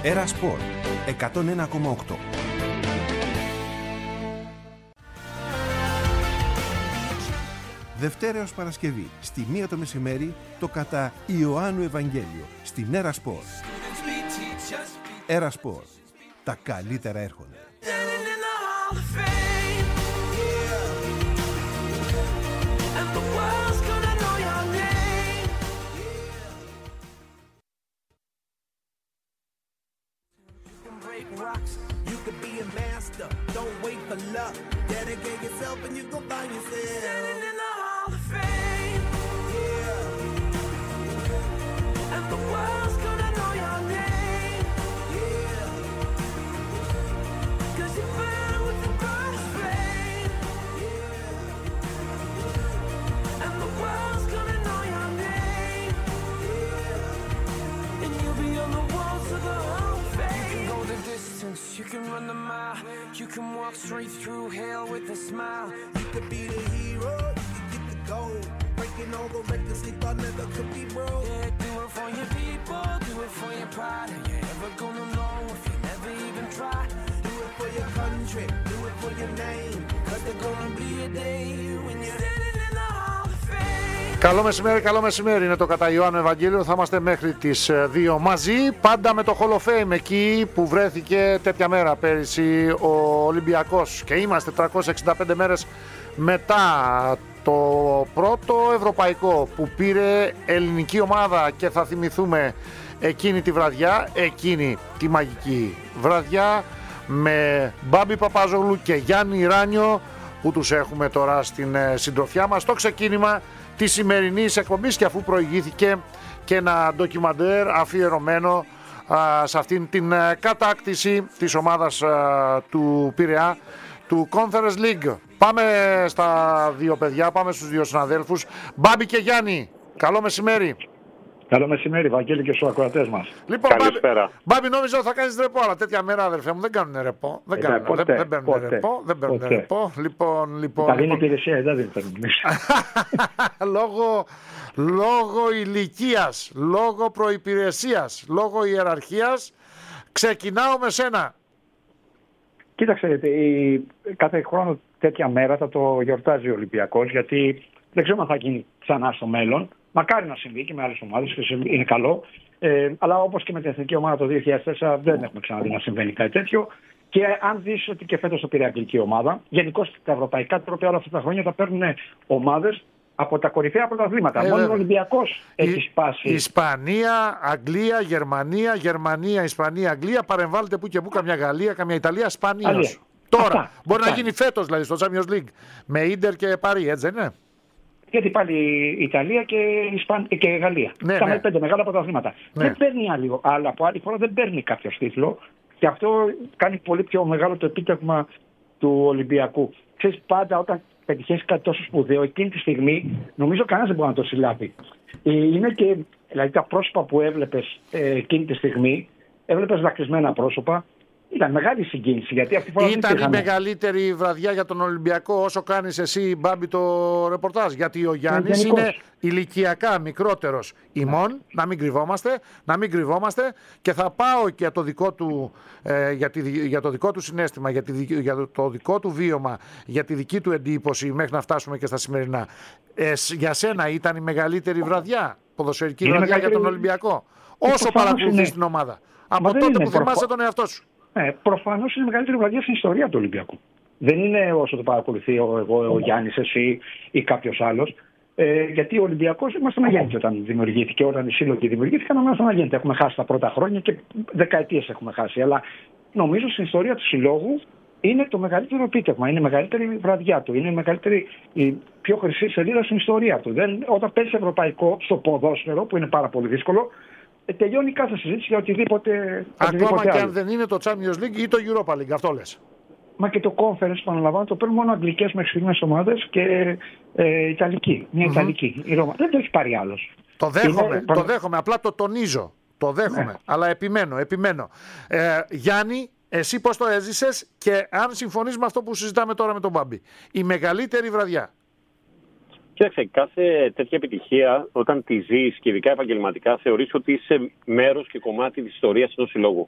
Έρα Σπορ 101,8. Δευτέρα έως Παρασκευή, στη 1 το μεσημέρι, το κατά Ιωάννου Ευαγγέλιο, στην Έρα Σπορ. Έρα Σπορ. Τα καλύτερα έρχονται. You can run the mile, you can walk straight through hell with a smile. You could be the hero, you could get the gold. Breaking all the records they thought never could be broke. Yeah, do it for your people, do it for your pride. Are you ever gonna know if you never even try? Do it for your country, do it for your name. Cause there's gonna be a day when you're standing in the Hall of Fame. Καλό μεσημέρι, είναι το κατά Ιωάννου Ευαγγέλιο. Θα είμαστε μέχρι τις 2 μαζί, πάντα με το Hall of Fame, εκεί που βρέθηκε τέτοια μέρα πέρυσι ο Ολυμπιακός. Και είμαστε 365 μέρες μετά το πρώτο ευρωπαϊκό που πήρε ελληνική ομάδα, και θα θυμηθούμε εκείνη τη βραδιά, εκείνη τη μαγική βραδιά με Μπάμπη Παπαζόγλου και Γιάννη Ράνιο, που τους έχουμε τώρα στην συντροφιά μας, το ξεκίνημα της σημερινής εκπομπής, και αφού προηγήθηκε και ένα ντοκιμαντέρ αφιερωμένο σε αυτήν την κατάκτηση της ομάδας του Πειραιά του Conference League. Πάμε στα δύο παιδιά, πάμε στους δύο συναδέλφους. Μπάμπη και Γιάννη, καλό μεσημέρι. Καλό μεσημέρι, Βαγγέλη, και στους ακροατές μας. Λοιπόν, καλησπέρα. Μπάμπη, νόμιζα ότι θα κάνεις ρεπό, αλλά τέτοια μέρα, αδερφέ μου, δεν κάνουν ρεπό. Δεν παίρνουν ρεπό. Λοιπόν. Τα δίνει υπηρεσία, δεν παίρνουν. Λόγω ηλικίας, λόγω προϋπηρεσίας, λόγω ιεραρχίας, ξεκινάω με σένα. Κοίταξε, κάθε χρόνο τέτοια μέρα θα το γιορτάζει ο Ολυμπιακός, γιατί δεν ξέρω αν θα γίνει ξανά στο μέλλον. Μακάρι να συμβεί και με άλλες ομάδες, είναι καλό. Αλλά όπως και με την εθνική ομάδα το 2004 δεν έχουμε ξαναδεί να συμβαίνει κάτι τέτοιο. Και αν δεις ότι και φέτος το πήρε αγγλική ομάδα, γενικώς τα ευρωπαϊκά τρόπια όλα αυτά τα χρόνια θα παίρνουν ομάδες από τα κορυφαία πρωταθλήματα. Μόνο ο Ολυμπιακός έχει σπάσει. Ισπανία, Αγγλία, Γερμανία, Ισπανία, Αγγλία. Παρεμβάλλεται που και που, καμιά Γαλλία, καμιά Ιταλία, σπανίως. Τώρα, μπορεί να γίνει φέτος δηλαδή στο Champions League με Ίντερ και Παρί, έτσι δεν είναι? Γιατί πάλι η Ιταλία και η Γαλλία. Είχαμε 5 μεγάλα πρωταθλήματα. Ναι. Δεν παίρνει αλλά από άλλη φορά δεν παίρνει κάποιο τίτλο. Και αυτό κάνει πολύ πιο μεγάλο το επίτευγμα του Ολυμπιακού. Ξέρεις, πάντα όταν πετυχαίνεις κάτι τόσο σπουδαίο, εκείνη τη στιγμή νομίζω κανένας δεν μπορεί να το συλλάβει. Είναι και δηλαδή, τα πρόσωπα που έβλεπες εκείνη τη στιγμή, έβλεπες δακρυσμένα πρόσωπα. Ήταν μεγάλη συγκίνηση, γιατί αυτή τη φορά ήταν η μεγαλύτερη βραδιά για τον Ολυμπιακό, όσο κάνεις εσύ, Μπάμπη, το ρεπορτάζ. Γιατί ο Γιάννης είναι ηλικιακά μικρότερος ημών, να μην κρυβόμαστε, και θα πάω και το δικό του, για το δικό του συναίσθημα, για το δικό του βίωμα, για τη δική του εντύπωση, μέχρι να φτάσουμε και στα σημερινά. Για σένα ήταν η μεγαλύτερη βραδιά, ποδοσφαιρική βραδιά για τον Ολυμπιακό, όσο παρακολουθείς την ομάδα, από τότε που θυμάσαι τον εαυτό σου? Προφανώς είναι η μεγαλύτερη βραδιά στην ιστορία του Ολυμπιακού. Δεν είναι όσο το παρακολουθεί εγώ, ο Γιάννης, εσύ ή κάποιος άλλος. Γιατί ο Ολυμπιακός ήμασταν αγέννητοι όταν δημιουργήθηκε, όταν οι σύλλογοι δημιουργήθηκαν, ήμασταν αγέννητοι. Έχουμε χάσει τα πρώτα χρόνια και δεκαετίες έχουμε χάσει. Αλλά νομίζω στην ιστορία του συλλόγου είναι το μεγαλύτερο επίτευγμα. Είναι η μεγαλύτερη βραδιά του. Είναι η πιο χρυσή σελίδα στην ιστορία του. Όταν παίζει ευρωπαϊκό στο ποδόσφαιρο, που είναι πάρα πολύ δύσκολο, τελειώνει κάθε συζήτηση για οτιδήποτε. Ακόμα και αν δεν είναι το Champions League ή το Europa League, αυτό λες? Μα και το Conference, επαναλαμβάνω, το παίρνουν μόνο αγγλικές μέχρι στιγμές ομάδες και Ιταλική. Μια Ιταλική. Η Ρώμα δεν το έχει πάρει άλλος. Το δέχομαι, απλά το τονίζω. Το δέχομαι, αλλά επιμένω. Γιάννη, εσύ πώς το έζησες, και αν συμφωνείς με αυτό που συζητάμε τώρα με τον Μπάμπη, η μεγαλύτερη βραδιά? Κοίταξε, κάθε τέτοια επιτυχία, όταν τη ζεις και ειδικά επαγγελματικά, θεωρείς ότι είσαι μέρος και κομμάτι της ιστορίας ενός συλλόγου.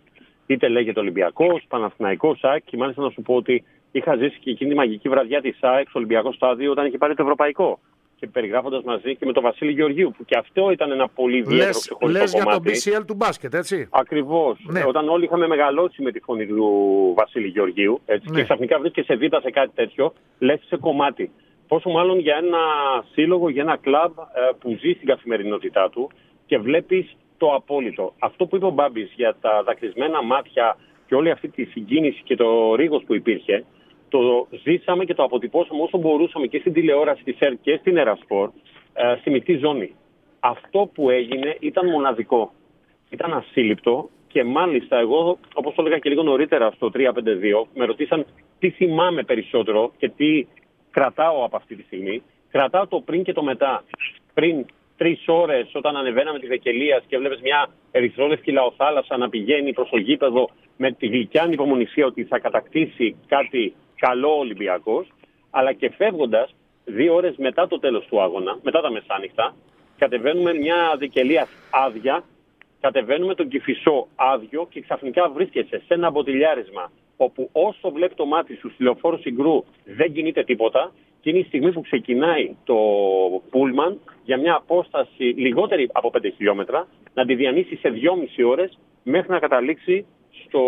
Είτε λέγεται Ολυμπιακός, Παναθηναϊκός, ΑΕΚ. Και μάλιστα να σου πω ότι είχα ζήσει και εκείνη τη μαγική βραδιά της ΑΕΚ στο Ολυμπιακό Στάδιο όταν είχε πάρει το Ευρωπαϊκό. Και περιγράφοντας μαζί και με τον Βασίλη Γεωργίου, που και αυτό ήταν ένα πολύ ιδιαίτερο ξεχωριστό κομμάτι. Λες για τον BCL του μπάσκετ, έτσι. Ακριβώς. Ναι. Όταν όλοι είχαμε μεγαλώσει με τη φωνή του Βασίλη Γεωργίου, έτσι, και ξαφνικά βρίσκεσαι δίπλα σε κάτι τέτοιο, λες σε κομμάτι. Πόσο μάλλον για ένα σύλλογο, για ένα κλαμπ που ζει στην καθημερινότητά του και βλέπεις το απόλυτο. Αυτό που είπε ο Μπάμπης για τα δακρυσμένα μάτια και όλη αυτή τη συγκίνηση και το ρίγος που υπήρχε, το ζήσαμε και το αποτυπώσαμε όσο μπορούσαμε και στην τηλεόραση της ΕΡΤ και στην Ερασπορ στη μεικτή ζώνη. Αυτό που έγινε ήταν μοναδικό. Ήταν ασύλληπτο και μάλιστα εγώ, όπως το έλεγα και λίγο νωρίτερα στο 352, με ρωτήσαν τι θυμάμαι περισσότερο και τι κρατάω από αυτή τη στιγμή. Κρατάω το πριν και το μετά. Πριν 3 ώρες όταν ανεβαίναμε τη Βεκελίας και έβλεπες μια ερυθρόλευκη λαοθάλασσα να πηγαίνει προς το γήπεδο με τη γλυκιά ανυπομονησία ότι θα κατακτήσει κάτι καλό ο Ολυμπιακός, αλλά και φεύγοντας 2 ώρες μετά το τέλος του αγώνα, μετά τα μεσάνυχτα, κατεβαίνουμε μια Βεκελία άδεια, κατεβαίνουμε τον Κηφισό άδειο και ξαφνικά βρίσκεσαι σε ένα μποτιλιάρισμα όπου όσο βλέπει το μάτι σου στη Λεωφόρο Συγκρού δεν κινείται τίποτα και είναι η στιγμή που ξεκινάει το πούλμαν για μια απόσταση λιγότερη από 5 χιλιόμετρα να τη διανύσει σε 2,5 ώρες μέχρι να καταλήξει στο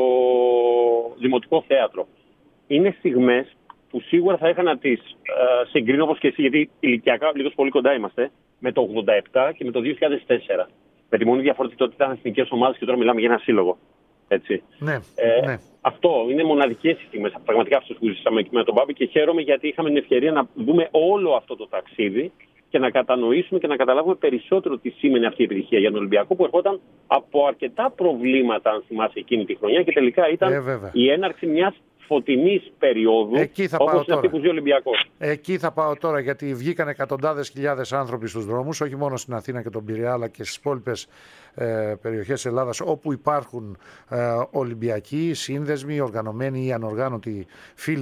Δημοτικό Θέατρο. Είναι στιγμές που σίγουρα θα είχα να τις συγκρίνω όπως και εσύ, γιατί ηλικιακά λίγο πολύ κοντά είμαστε, με το 87 και με το 2004. Με τη μόνη διαφορά ότι τότε ήταν εθνικές ομάδες και τώρα μιλάμε για ένα σύλλογο. Έτσι. Ναι, ναι. Αυτό είναι μοναδικές στιγμές. Πραγματικά αυτό που ζήσαμε με τον Μπάμπη και χαίρομαι γιατί είχαμε την ευκαιρία να δούμε όλο αυτό το ταξίδι και να κατανοήσουμε και να καταλάβουμε περισσότερο τι σήμαινε αυτή η επιτυχία για τον Ολυμπιακό που ερχόταν από αρκετά προβλήματα, αν θυμάσαι, εκείνη τη χρονιά και τελικά ήταν η έναρξη μιας φωτεινής περίοδου, όπως είναι αυτή που ζει ο Ολυμπιακός. Εκεί θα πάω τώρα, γιατί βγήκαν εκατοντάδες χιλιάδες άνθρωποι στους δρόμους, όχι μόνο στην Αθήνα και τον Πειραιά, αλλά και στις υπόλοιπες περιοχές της Ελλάδας, όπου υπάρχουν Ολυμπιακοί, σύνδεσμοι, οργανωμένοι ή ανοργάνωτοι φίλοι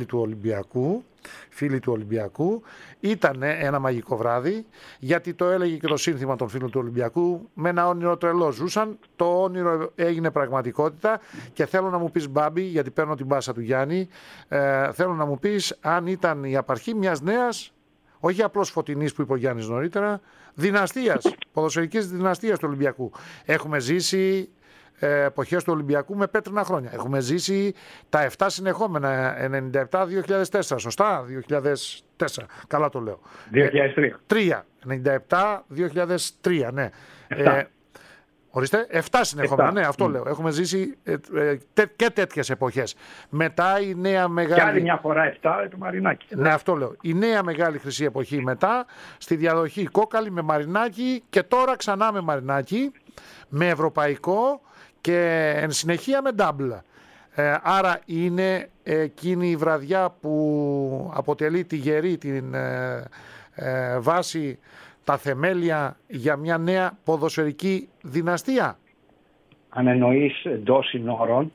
του Ολυμπιακού. Ήταν ένα μαγικό βράδυ, γιατί το έλεγε και το σύνθημα των φίλων του Ολυμπιακού, με ένα όνειρο τρελό ζούσαν, το όνειρο έγινε πραγματικότητα και θέλω να μου πεις, Μπάμπη, γιατί παίρνω την πάσα του Γιάννη, θέλω να μου πεις αν ήταν η απαρχή μιας νέας, όχι απλώς φωτεινής που είπε ο Γιάννης νωρίτερα, δυναστείας, ποδοσφαιρικής δυναστείας του Ολυμπιακού. Έχουμε ζήσει εποχές του Ολυμπιακού με πέτρινα χρόνια. Έχουμε ζήσει τα 7 συνεχόμενα, 97-2004, σωστά, 2004, καλά το λέω. 2003. 97-2003, ναι. Ορίστε, 7 συνεχόμενα, ναι, αυτό λέω. Έχουμε ζήσει και τέτοιες εποχές. Μετά η νέα μεγάλη... Και άλλη μια φορά 7 το Μαρινάκι. Ναι, αυτό λέω. Η νέα μεγάλη χρυσή εποχή μετά, στη διαδοχή κόκαλη με Μαρινάκι και τώρα ξανά με Μαρινάκι, με ευρωπαϊκό και εν συνεχεία με ντάμπλα. Άρα είναι εκείνη η βραδιά που αποτελεί τη γερή την βάση, τα θεμέλια για μια νέα ποδοσφαιρική δυναστεία. Αν εννοείς εντός συνόρων,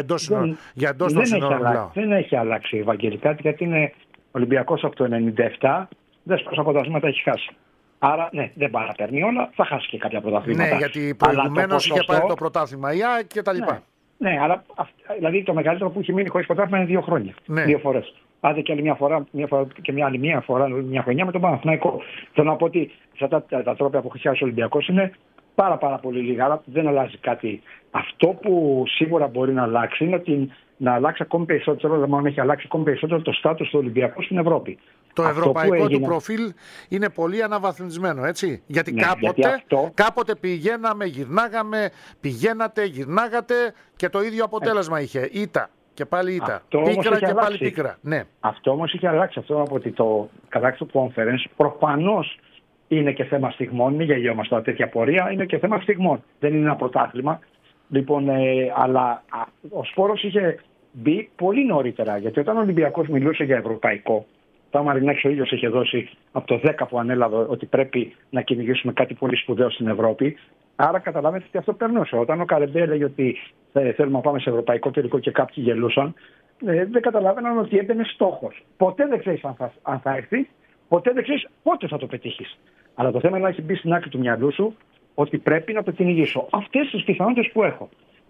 δεν έχει αλλάξει ευαγγελικά, γιατί είναι Ολυμπιακός από το 97, δες πόσα πρωταθλήματα έχει χάσει. Άρα, ναι, δεν παραπέρνει όλα, θα χάσει και κάποια πρωταθλήματα. Ναι, γιατί προηγουμένως είχε πάρει το πρωτάθλημα η ΑΕΚ και τα λοιπά. Ναι, αλλά δηλαδή το μεγαλύτερο που έχει μείνει χωρίς πρωτάθλημα είναι 2 χρόνια. Ναι. 2 φορές. Άντε και άλλη μια φορά και μια χρονιά με τον Παναθηναϊκό. Θέλω να πω ότι αυτά τα τρόπια που έχει χάσει ο Ολυμπιακός είναι πάρα πολύ λίγα, αλλά δεν αλλάζει κάτι. Αυτό που σίγουρα μπορεί να αλλάξει είναι να αλλάξει ακόμη περισσότερο, δηλαδή μάλλον έχει αλλάξει ακόμη περισσότερο το στάτους του Ολυμπιακού στην Ευρώπη. Το ευρωπαϊκό του προφίλ είναι πολύ αναβαθμισμένο, έτσι. Γιατί κάποτε πηγαίναμε, γυρνάγαμε, πηγαίνατε και το ίδιο αποτέλεσμα είχε. Ήττα και πάλι ήττα. Πίκρα και πάλι πίκρα. Ναι. Αυτό όμως είχε αλλάξει. Αυτό από ότι το κατάξιο του conference προφανώς είναι και θέμα στιγμών. Μην γελιόμαστε τέτοια πορεία. Είναι και θέμα στιγμών. Δεν είναι ένα πρωτάθλημα. Λοιπόν, αλλά ο Σπόρος είχε μπει πολύ νωρίτερα. Γιατί όταν ο Ολυμπιακός μιλούσε για ευρωπαϊκό, ο Μαρινάκης ο ίδιος είχε δώσει από το 10 που ανέλαβε ότι πρέπει να κυνηγήσουμε κάτι πολύ σπουδαίο στην Ευρώπη. Άρα καταλάβετε ότι αυτό περνούσε. Όταν ο Καρεμπέ έλεγε ότι θέλουμε να πάμε σε ευρωπαϊκό τελικό και κάποιοι γελούσαν, δεν καταλάβαιναν ότι έμπαινε στόχος. Ποτέ δεν ξέρεις αν θα έρθει, ποτέ δεν ξέρεις πότε θα το πετύχεις. Αλλά το θέμα είναι να έχει μπει στην άκρη του μυαλού σου ότι πρέπει να το κυνηγήσω. Αυτές τις πιθανότητες που έχω.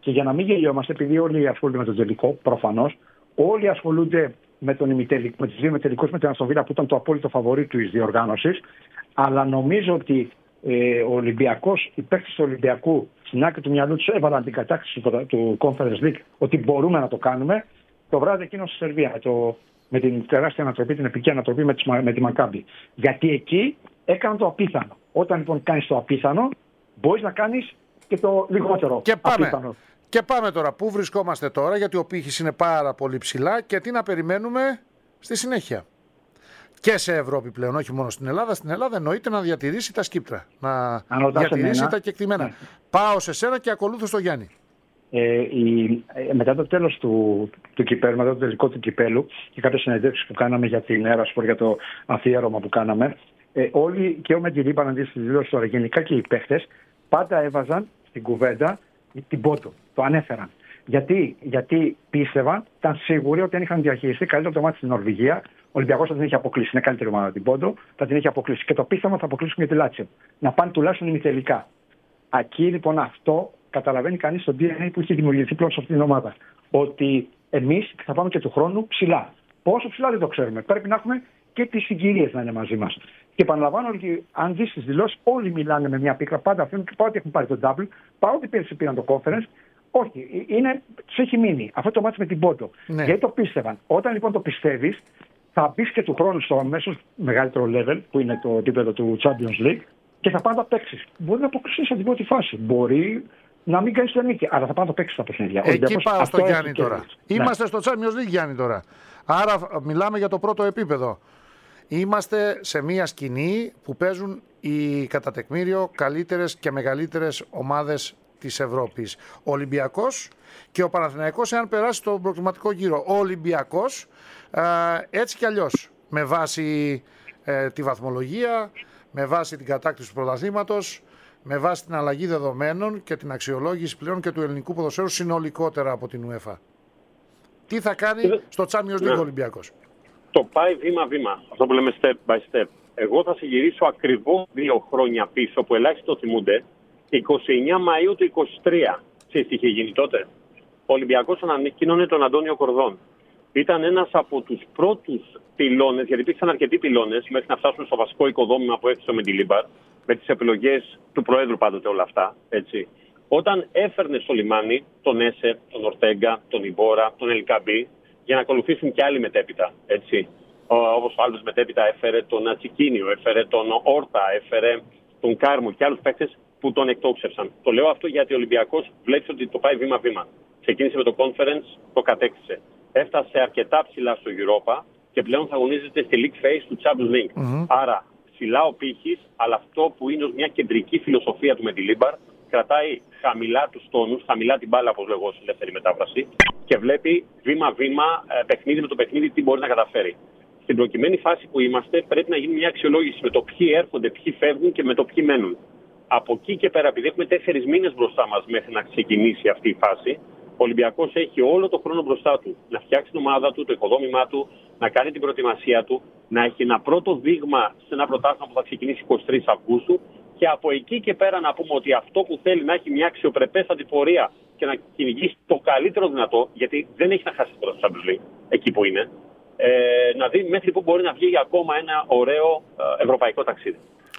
Και για να μην γελιόμαστε, επειδή όλοι ασχολούνται με τον τελικό, προφανώς, όλοι ασχολούνται με τους δύο ημιτελικούς με την Αστον Βίλα που ήταν το απόλυτο φαβορί της διοργάνωσης. Αλλά νομίζω ότι ο Ολυμπιακός, οι παίκτες του Ολυμπιακού στην άκρη του μυαλού τους έβαλαν την κατάκτηση του Conference League ότι μπορούμε να το κάνουμε. Το βράδυ εκείνο στη Σερβία με την τεράστια ανατροπή, την επική ανατροπή με τη Μακάμπι. Γιατί εκεί έκαναν το απίθανο. Όταν λοιπόν κάνεις το απίθανο, μπορείς να κάνεις και το λιγότερο απίθανο. Και πάμε τώρα. Πού βρισκόμαστε τώρα, γιατί ο πύχης είναι πάρα πολύ ψηλά και τι να περιμένουμε στη συνέχεια. Και σε Ευρώπη πλέον, όχι μόνο στην Ελλάδα. Στην Ελλάδα εννοείται να διατηρήσει τα σκύπτρα. Να διατηρήσει τα κεκτημένα. Ναι. Πάω σε σένα και ακολούθω στο Γιάννη. Μετά το τέλος του κυπέλου, μετά το τελικό του κυπέλου και κάποιες συνεντεύξεις που κάναμε για την Erasport, για το αφιέρωμα που κάναμε, όλοι και ο Μεντιλίμπα αντί στη δηλώση τώρα, γενικά και οι παίχτες, πάντα έβαζαν στην κουβέντα την Πόντο. Το ανέφεραν. Γιατί πίστευαν, ήταν σίγουροι ότι αν είχαν διαχειριστεί καλύτερα το μάτι στην Νορβηγία, ο Ολυμπιακός θα την είχε αποκλείσει. Είναι καλύτερη ομάδα την Πόντο, θα την είχε αποκλείσει. Και το πίστευαν θα αποκλείσουν και τη Λάτσιο. Να πάνε τουλάχιστον ημιτελικά. Εκεί λοιπόν αυτό καταλαβαίνει κανείς το DNA που έχει δημιουργηθεί πλέον σε αυτήν την ομάδα. Ότι εμείς θα πάμε και του χρόνου ψηλά. Πόσο ψηλά δεν το ξέρουμε. Πρέπει να έχουμε και τις συγκυρίες να είναι μαζί μας. Και επαναλαμβάνω ότι αν δεις τις δηλώσεις, όλοι μιλάνε με μια πίκρα. Πάντα αφήνουν και ότι έχουν πάρει το double. Παρότι πέρυσι πήραν το conference. Όχι, τους έχει μείνει αυτό το μάτι με την Πόντο. Ναι. Γιατί το πίστευαν. Όταν λοιπόν το πιστεύεις, θα μπεις και του χρόνου στο αμέσως μεγαλύτερο level, που είναι το επίπεδο του Champions League, και θα πάνε να παίξεις. Μπορεί να αποκλειστείς από την πρώτη φάση. Μπορεί να μην κάνεις την νίκη, αλλά θα πάνε να παίξεις τα παιχνίδια. Εκεί πάω στο Γιάννη τώρα. Ναι. Είμαστε στο Champions League, Γιάννη, τώρα. Άρα μιλάμε για το πρώτο επίπεδο. Είμαστε σε μια σκηνή που παίζουν οι κατά τεκμήριο καλύτερες και μεγαλύτερες ομάδες της Ευρώπης. Ο Ολυμπιακός και ο Παναθηναϊκός, εάν περάσει στον προκριματικό γύρο. Ο Ολυμπιακός έτσι κι αλλιώς, με βάση τη βαθμολογία, με βάση την κατάκτηση του πρωταθλήματος, με βάση την αλλαγή δεδομένων και την αξιολόγηση πλέον και του ελληνικού ποδοσφαίρου συνολικότερα από την UEFA. Τι θα κάνει στο Champions League ο Ολυμπιακός? Το πάει βήμα-βήμα. Αυτό που λέμε step by step. Εγώ θα σε γυρίσω ακριβώς 2 χρόνια πίσω, που ελάχιστοι το θυμούνται, 29 Μαΐου του 23. Ξέρεις τι είχε γίνει τότε? Ο Ολυμπιακός ανακοίνωνε τον Αντώνιο Κορδόν. Ήταν ένας από τους πρώτους πυλώνες, γιατί υπήρξαν αρκετοί πυλώνες μέχρι να φτάσουν στο βασικό οικοδόμημα που έθεσε ο Μεντιλίμπαρ, με τις επιλογές του Προέδρου πάντοτε όλα αυτά. Έτσι. Όταν έφερνε στο λιμάνι τον Έσερ, τον Ορτέγκα, τον Ιμπόρα, τον Ελκαμπή, για να ακολουθήσουν και άλλοι μετέπειτα. Έτσι. Όπως ο άλλος μετέπειτα έφερε τον Ατσικίνιο, έφερε τον Όρτα, έφερε τον Κάρμο και άλλους παίκτες που τον εκτόξευσαν. Το λέω αυτό γιατί ο Ολυμπιακός βλέπει ότι το πάει βήμα-βήμα. Ξεκίνησε με το Conference, το κατέκτησε. Έφτασε αρκετά ψηλά στο Europa και πλέον θα αγωνίζεται στη League Phase του Champions League. Άρα ψηλά ο πύχης, αλλά αυτό που είναι μια κεντρική φιλοσοφία του Μεντιλίμπαρ, κρατάει χαμηλά τους τόνους, χαμηλά την μπάλα, όπως λέγω, στην ελεύθερη μετάφραση, και βλέπει βήμα-βήμα, παιχνίδι με το παιχνίδι, τι μπορεί να καταφέρει. Στην προκειμένη φάση που είμαστε, πρέπει να γίνει μια αξιολόγηση με το ποιοι έρχονται, ποιοι φεύγουν και με το ποιοι μένουν. Από εκεί και πέρα, επειδή έχουμε 4 μήνες μπροστά μας μέχρι να ξεκινήσει αυτή η φάση, ο Ολυμπιακός έχει όλο το χρόνο μπροστά του να φτιάξει την ομάδα του, το οικοδόμημά του, να κάνει την προετοιμασία του, να έχει ένα πρώτο δείγμα σε ένα πρωτάθλημα που θα ξεκινήσει 23 Αυγούστου, και από εκεί και πέρα να πούμε ότι αυτό που θέλει να έχει μια αξιοπρεπέστατη πορεία και να κυνηγήσει το καλύτερο δυνατό, γιατί δεν έχει να χάσει τώρα στο Champions League, εκεί που είναι, να δει μέχρι πού μπορεί να βγει για ακόμα ένα ωραίο ευρωπαϊκό ταξίδι.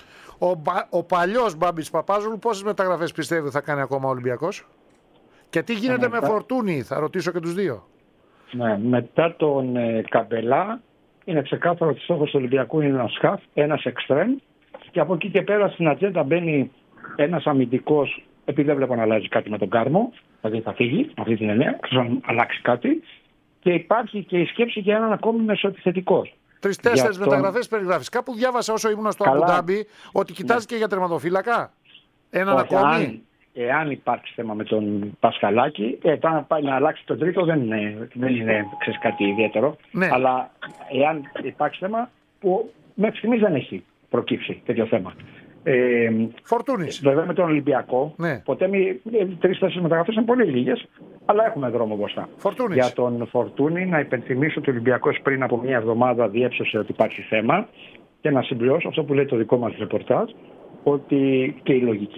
Ο παλιός Μπάμπης Παπάζογλου, πόσες μεταγραφές πιστεύει θα κάνει ακόμα ο Ολυμπιακός? Και τι γίνεται με Φορτούνη, θα ρωτήσω και τους δύο. Ναι, μετά τον Καμπελά είναι ξεκάθαρο ότι στόχος του Ολυμπιακού είναι ένα σκαφ, ένας εξτρέμ, και από εκεί και πέρα στην ατζέντα μπαίνει ένας αμυντικός, επειδή δεν βλέπω να αλλάζει κάτι με τον Κάρμο, δηλαδή θα φύγει αυτή την εννέα, θα αλλάξει κάτι, και υπάρχει και η σκέψη για έναν ακόμη μεσοεπιθετικό. 3-4 μεταγραφές περιγράφεις. Κάπου διάβασα όσο ήμουν στο Αμπουντάμπι ότι κοιτάζει και για τερματοφύλακα. Έναν ακόμη. Εάν υπάρξει θέμα με τον Πασχαλάκη, όταν πάει να αλλάξει τον τρίτο δεν είναι ξέρεις, κάτι ιδιαίτερο. Ναι. Αλλά εάν υπάρξει θέμα που μέχρι στιγμής δεν έχει προκύψει τέτοιο θέμα. Φορτούνης. Βέβαια με τον Ολυμπιακό, ναι. Ποτέ 3-4 μεταγραφές είναι πολύ λίγες, αλλά έχουμε δρόμο μπροστά. Φορτούνης. Για τον Φορτούνη, να υπενθυμίσω ότι ο Ολυμπιακός πριν από μια εβδομάδα διέψευσε ότι υπάρχει θέμα, και να συμπληρώσω αυτό που λέει το δικό μας ρεπορτάζ, ότι, και η λογική,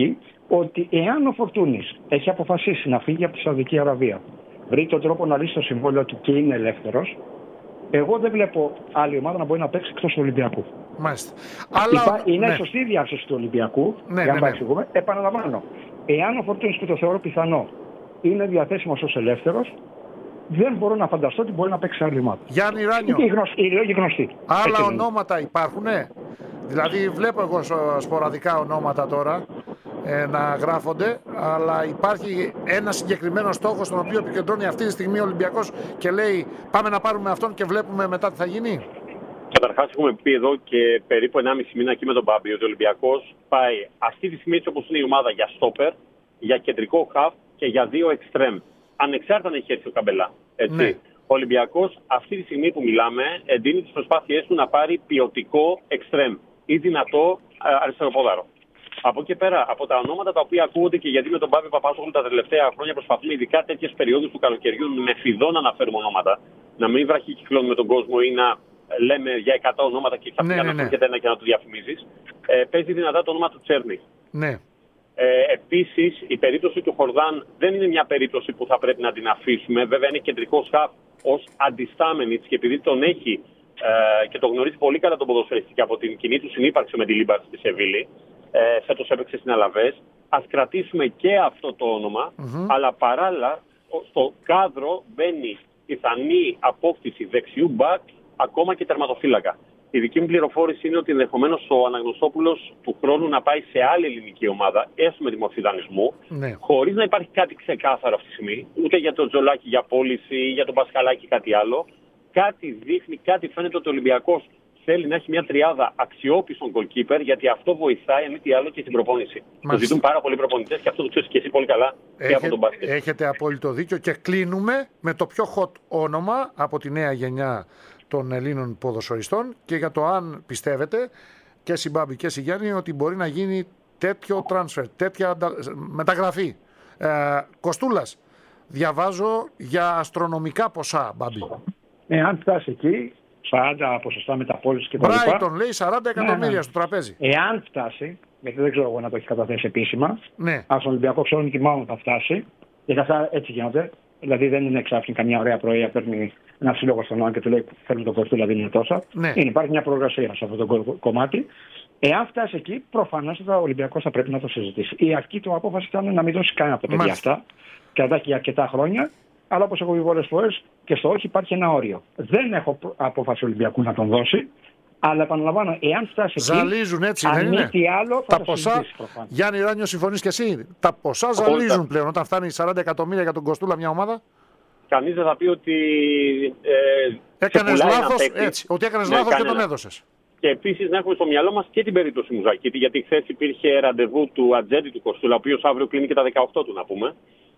ότι εάν ο Φορτούνης έχει αποφασίσει να φύγει από τη Σαουδική Αραβία, βρει τον τρόπο να λύσει το συμβόλαιο του και είναι ελεύθερος, εγώ δεν βλέπω άλλη ομάδα να μπορεί να παίξει εκτός του Ολυμπιακού. Μάλιστα. Είναι σωστή η διάρθρωση του Ολυμπιακού. Εξηγούμε. Επαναλαμβάνω, εάν ο Φορτούνης, που το θεωρώ πιθανό, είναι διαθέσιμος ως ελεύθερος, δεν μπορώ να φανταστώ ότι μπορεί να παίξει άλλη ομάδα. Γιάννη Ράνιο. Οι λόγοι γνωστοί. Άλλα ονόματα υπάρχουνε? Δηλαδή βλέπω εγώ σποραδικά ονόματα τώρα να γράφονται, αλλά υπάρχει ένα συγκεκριμένο στόχο στον οποίο επικεντρώνει αυτή τη στιγμή ο Ολυμπιακός και λέει πάμε να πάρουμε αυτόν και βλέπουμε μετά τι θα γίνει. Καταρχάς, έχουμε πει εδώ και περίπου 1,5 μήνα εκεί με τον Μπάμπη ότι ο Ολυμπιακός πάει αυτή τη στιγμή, όπως είναι η ομάδα, για στόπερ, για κεντρικό χαφ και για 2 εξτρέμ. Ανεξάρτητα αν έχει έρθει ο Καμπελά. Έτσι. Ναι. Ο Ολυμπιακός αυτή τη στιγμή που μιλάμε εντείνει τις προσπάθειές του να πάρει ποιοτικό εξτρέμ ή δυνατό αριστεροπόδαρο. Από εκεί πέρα, από τα ονόματα τα οποία ακούγονται, και γιατί με τον Πάπη Παπάζογλου τα τελευταία χρόνια προσπαθούμε, ειδικά τέτοιες περιόδους του καλοκαιριού, με φιδό να αναφέρουμε ονόματα, να μην βραχικυκλώνουμε τον κόσμο ή να λέμε για 100 ονόματα και ξαφνικά να έρχεται ένα και να το διαφημίζεις. Παίζει δυνατά το όνομα του Τσέρνη. Ναι. Επίσης, η περίπτωση του Χορδάν δεν είναι μια περίπτωση που θα πρέπει να την αφήσουμε. Βέβαια, είναι κεντρικός χαφ ως αντιστάμενη, και επειδή τον έχει και τον γνωρίζει πολύ καλά τον ποδοσφαιριστή και από την κοινή του συνύπαρξη με τη Λίμπαρ στη Σεβίλη, φέτος έπαιξε στην Αλαβές. Ας κρατήσουμε και αυτό το όνομα, αλλά παράλληλα στο κάδρο μπαίνει πιθανή απόκτηση δεξιού μπακ, ακόμα και τερματοφύλακα. Η δική μου πληροφόρηση είναι ότι ενδεχομένως ο Αναγνωστόπουλος του χρόνου να πάει σε άλλη ελληνική ομάδα, έστω με τη μορφή δανεισμού, χωρίς να υπάρχει κάτι ξεκάθαρο αυτή τη στιγμή, ούτε για τον Τζολάκη για πώληση, για τον Πασχαλάκη κάτι άλλο. Κάτι δείχνει, κάτι φαίνεται ότι ο Ολυμπιακός θέλει να έχει μια τριάδα αξιόπιστων goalkeeper, γιατί αυτό βοηθάει, αν μη τι άλλο, και στην προπόνηση. Το ζητούν πάρα πολλοί προπονητές και αυτό το ξέρεις και εσύ πολύ καλά και από τον μπάσκετ. Έχετε απόλυτο δίκιο και κλείνουμε με το πιο hot όνομα από τη νέα γενιά των Ελλήνων ποδοσφαιριστών και για το αν πιστεύετε και εσύ Μπάμπη και εσύ Γιάννη ότι μπορεί να γίνει τέτοιο transfer, τέτοια μεταγραφή. Κοστούλας, διαβάζω για αστρονομικά ποσά, Μπάμπη. Αν φτάσει εκεί, 40 ποσοστά μεταπώληση και τα λοιπά. Μπράιτον λέει 40 εκατομμύρια στο τραπέζι. Εάν φτάσει, γιατί δεν ξέρω εγώ να το έχει καταθέσει επίσημα, αν στον Ολυμπιακό ξέρουν και μάλλον θα φτάσει, γιατί αυτά έτσι γίνονται. Δηλαδή δεν είναι ξάφνη καμιά ωραία πρωία, παίρνει ένα σύλλογο στον νόμο και του λέει θέλουμε τον Κοστούλα, δεν είναι τόσα. Υπάρχει μια προγρασία σε αυτό το κομμάτι. Εάν φτάσει εκεί, προφανώς ο Ολυμπιακός θα πρέπει να το συζητήσει. Η αρχική του απόφαση ήταν να μην δώσει κανένα από τα παιδιά αυτά. Κρατάει για αρκετά χρόνια. Αλλά όπως έχω πει πολλές φορές και στο όχι υπάρχει ένα όριο. Δεν έχω απόφαση Ολυμπιακού να τον δώσει. Αλλά επαναλαμβάνω, εάν φτάσει εκεί. Ζαλίζουν έτσι, δεν είναι? Τι άλλο, θα τα ποσά. Γιάννη Ράνιο, συμφωνείς και εσύ? Τα ποσά ζαλίζουν πλέον όταν φτάνει 40 εκατομμύρια για τον Κοστούλα μια ομάδα. Κανείς δεν θα πει ότι. Έκανες λάθος, έτσι. Ότι έκανες λάθος και τον έδωσες. Και επίσης να έχουμε στο μυαλό μας και την περίπτωση Μουζακίτη, γιατί χθες υπήρχε ραντεβού του ατζέντη του Κοστούλα, ο οποίος αύριο κλείνει και τα 18 του, να πούμε.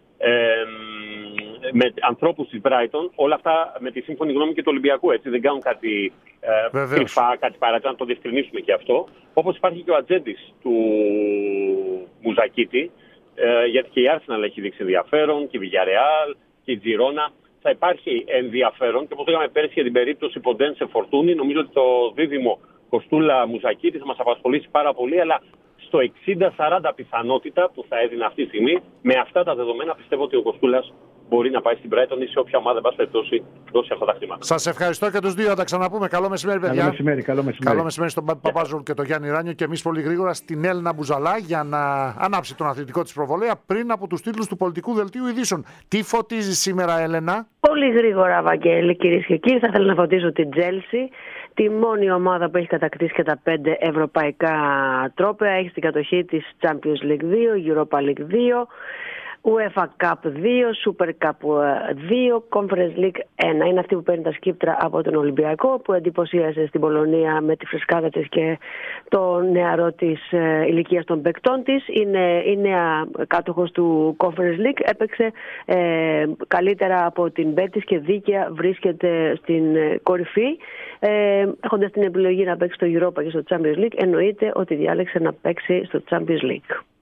Με ανθρώπους της Brighton, όλα αυτά με τη σύμφωνη γνώμη και του Ολυμπιακού, έτσι, δεν κάνουν κάτι κρυφά, κάτι παρακάτω, να το διευκρινίσουμε και αυτό. Όπως υπάρχει και ο ατζέντης του Μουζακίτη, γιατί και η Arsenal έχει δείξει ενδιαφέρον, και η Villarreal και η Τζιρόνα. Θα υπάρχει ενδιαφέρον και όπως λέγαμε πέρσι για την περίπτωση Ποντένσε Φορτούνη, νομίζω ότι το δίδυμο Κοστούλα Μουζακίτη θα μας απασχολήσει πάρα πολύ, αλλά στο 60-40 πιθανότητα που θα έδινε αυτή τη στιγμή, με αυτά τα δεδομένα πιστεύω ότι ο Κοστούλας μπορεί να πάει στην Brighton ή σε όποια ομάδα, εν πάση περιπτώσει, δώσει αυτά τα χρήματα. Σας ευχαριστώ και τους δύο. Θα τα ξαναπούμε. Καλό μεσημέρι, παιδιά. Καλό μεσημέρι στον Μπάμπη Παπάζογλου και τον Γιάννη Ράνιο. Και εμείς πολύ γρήγορα στην Έλληνα Μπουζαλά για να ανάψει τον αθλητικό της προβολέα πριν από τους τίτλους του πολιτικού δελτίου ειδήσεων. Τι φωτίζει σήμερα, Έλενα? Πολύ γρήγορα, Βαγγέλη, κυρίες και κύριοι. Θα ήθελα να φωτίσω την Chelsea, τη μόνη ομάδα που έχει κατακτήσει και τα 5 ευρωπαϊκά τρόπαια. Έχει στην κατοχή της Champions League 2, Europa League 2, UEFA Cup 2, Super Cup 2, Conference League 1. Είναι αυτή που παίρνει τα σκύπτρα από τον Ολυμπιακό, που εντυπωσίασε στην Πολωνία με τη φρεσκάδα της και το νεαρό της ηλικίας των παικτών της. Είναι η νέα κάτοχος του Conference League. Έπαιξε καλύτερα από την Betis και δίκαια βρίσκεται στην κορυφή. Έχοντας την επιλογή να παίξει στο Europa και στο Champions League, εννοείται ότι διάλεξε να παίξει στο Champions League.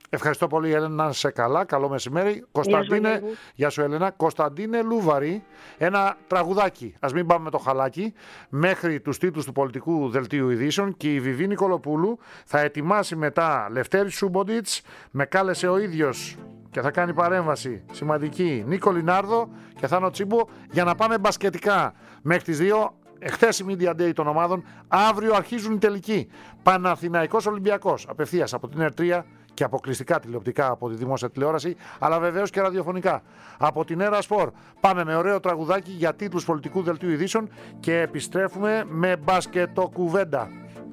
Ευχαριστώ πολύ, Έλενα, να είσαι καλά. Καλό μεσημέρι. Κωνσταντίνε, γεια σου, Έλενα. Κωνσταντίνε Λούβαρη, ένα τραγουδάκι. Ας μην πάμε με το χαλάκι. Μέχρι τους τίτλους του πολιτικού δελτίου ειδήσεων και η Βιβί Νικολοπούλου θα ετοιμάσει μετά Λευτέρη Σούμποντιτς. Με κάλεσε ο ίδιος και θα κάνει παρέμβαση σημαντική Νίκο Λινάρδο και Θάνο Τσίμπο για να πάμε μπασκετικά μέχρι τις 2. Εχθές η Media Day των ομάδων. Αύριο αρχίζουν οι τελικοί. Παναθηναϊκός Ολυμπιακός. Απευθείας από την ΕΡΤ3 και αποκλειστικά τηλεοπτικά από τη δημόσια τηλεόραση, αλλά βεβαίως και ραδιοφωνικά. Από την Έρα Σπορ πάμε με ωραίο τραγουδάκι για τίτλους πολιτικού δελτίου ειδήσεων και επιστρέφουμε με μπασκετοκουβέντα.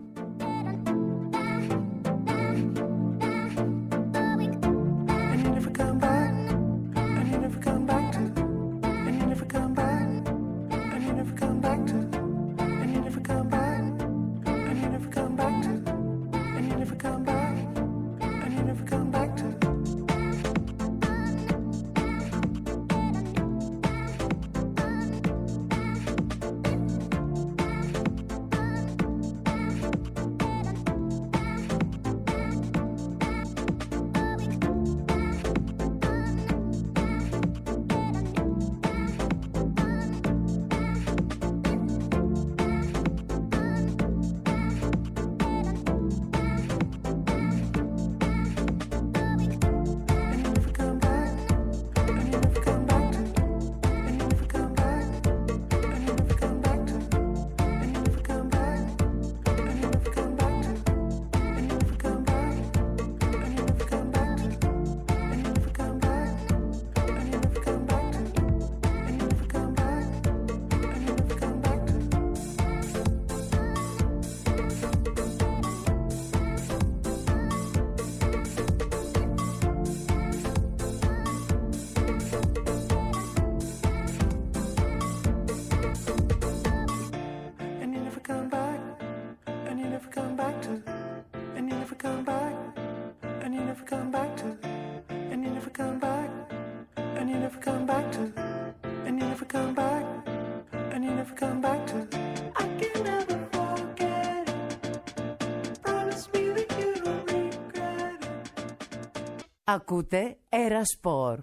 Ακούτε Έρα Σπορ.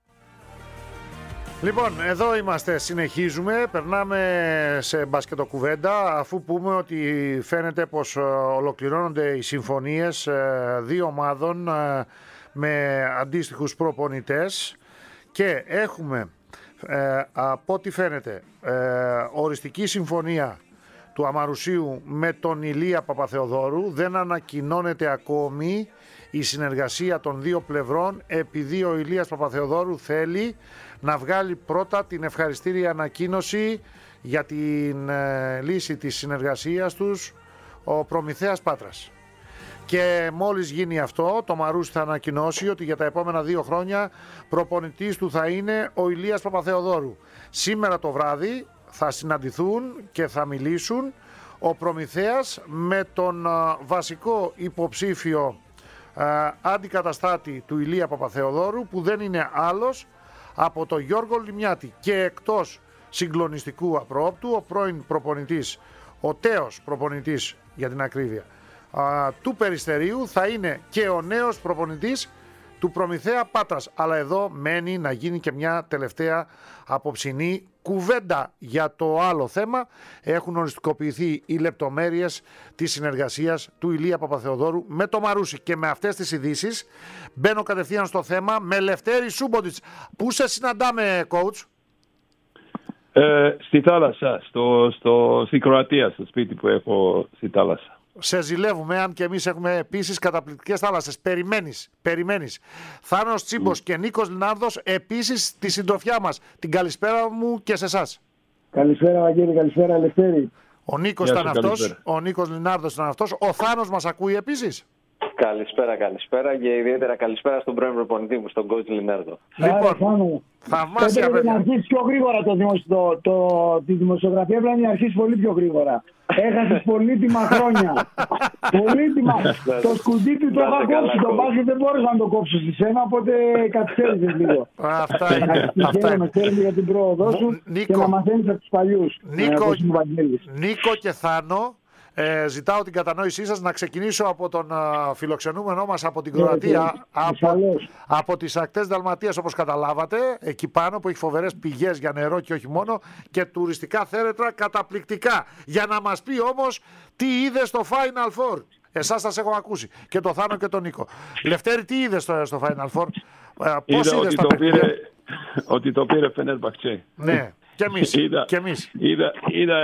Λοιπόν, εδώ είμαστε, συνεχίζουμε, περνάμε σε μπασκετοκουβέντα, αφού πούμε ότι φαίνεται πως ολοκληρώνονται οι συμφωνίες δύο ομάδων με αντίστοιχους προπονητές και έχουμε από ό,τι φαίνεται οριστική συμφωνία του Αμαρουσίου με τον Ηλία Παπαθεοδόρου. Δεν ανακοινώνεται ακόμη η συνεργασία των δύο πλευρών, επειδή ο Ηλίας Παπαθεοδόρου θέλει να βγάλει πρώτα την ευχαριστήρια ανακοίνωση για την λύση της συνεργασίας τους ο Προμηθέας Πάτρας. Και μόλις γίνει αυτό, το Μαρούσι θα ανακοινώσει ότι για τα επόμενα 2 χρόνια προπονητής του θα είναι ο Ηλίας Παπαθεοδόρου. Σήμερα το βράδυ θα συναντηθούν και θα μιλήσουν ο Προμηθέας με τον βασικό υποψήφιο αντικαταστάτη του Ηλία Παπαθεοδόρου, που δεν είναι άλλος από τον Γιώργο Λιμιάτη, και εκτός συγκλονιστικού απρόοπτου ο πρώην προπονητής, ο τέος προπονητής για την ακρίβεια, του Περιστερίου θα είναι και ο νέος προπονητής του Προμηθέα Πάτρας. Αλλά εδώ μένει να γίνει και μια τελευταία απόψινή κουβέντα για το άλλο θέμα. Έχουν οριστικοποιηθεί οι λεπτομέρειες της συνεργασίας του Ηλία Παπαθεοδόρου με το Μαρούσι. Και με αυτές τις ειδήσεις μπαίνω κατευθείαν στο θέμα με Λευτέρη Σούμποντιτς. Πού σε συναντάμε, coach? Στη θάλασσα, στη Κροατία, στο σπίτι που έχω στη θάλασσα. Σε ζηλεύουμε, αν και εμείς έχουμε επίσης καταπληκτικές θάλασσες. Περιμένεις. Θάνος Τσίμπος και Νίκος Λινάρδος επίσης στη συντροφιά μας. Την καλησπέρα μου και σε εσάς. Καλησπέρα, Βαγγέλη, καλησπέρα, Ελευθέρη. Ο Νίκος ήταν αυτός, ο Νίκος Λινάρδος ήταν αυτός. Ο Θάνος μας ακούει επίσης. Καλησπέρα και ιδιαίτερα καλησπέρα στον πρώην προπονητή μου, στον coach Λινάρδο. Λοιπόν, θαυμάσια παιδιά. Να αρχίσει πιο γρήγορα τη δημοσιογραφία, πρέπει να αρχίσει πολύ πιο γρήγορα. Έχασες πολύτιμα χρόνια. Πολύτιμα. Το σκουντί του το είχα κόψει. Το μπάσκετ δεν μπόρεσα να το κόψω στη σένα, οπότε καθυστέρησες λίγο. Αυτά είναι. Θέλουμε για την πρόοδό σου και να μαθαίνεις από τους παλιούς. Νίκο και Θάνο, Ζητάω την κατανόησή σας να ξεκινήσω από τον φιλοξενούμενό μας από την Κροατία, από τις ακτές Δαλματίας, όπως καταλάβατε, εκεί πάνω που έχει φοβερές πηγές για νερό και όχι μόνο, και τουριστικά θέρετρα καταπληκτικά. Για να μας πει όμως τι είδε στο Final Four. Εσάς σας έχω ακούσει, και το Θάνο και τον Νίκο. Λευτέρη, τι είδε στο Final Four? Πώς είδες τα παιχνίδια? Ότι το πήρε Φενέρμπαχτσε. Ναι. Και εμείς. Είδα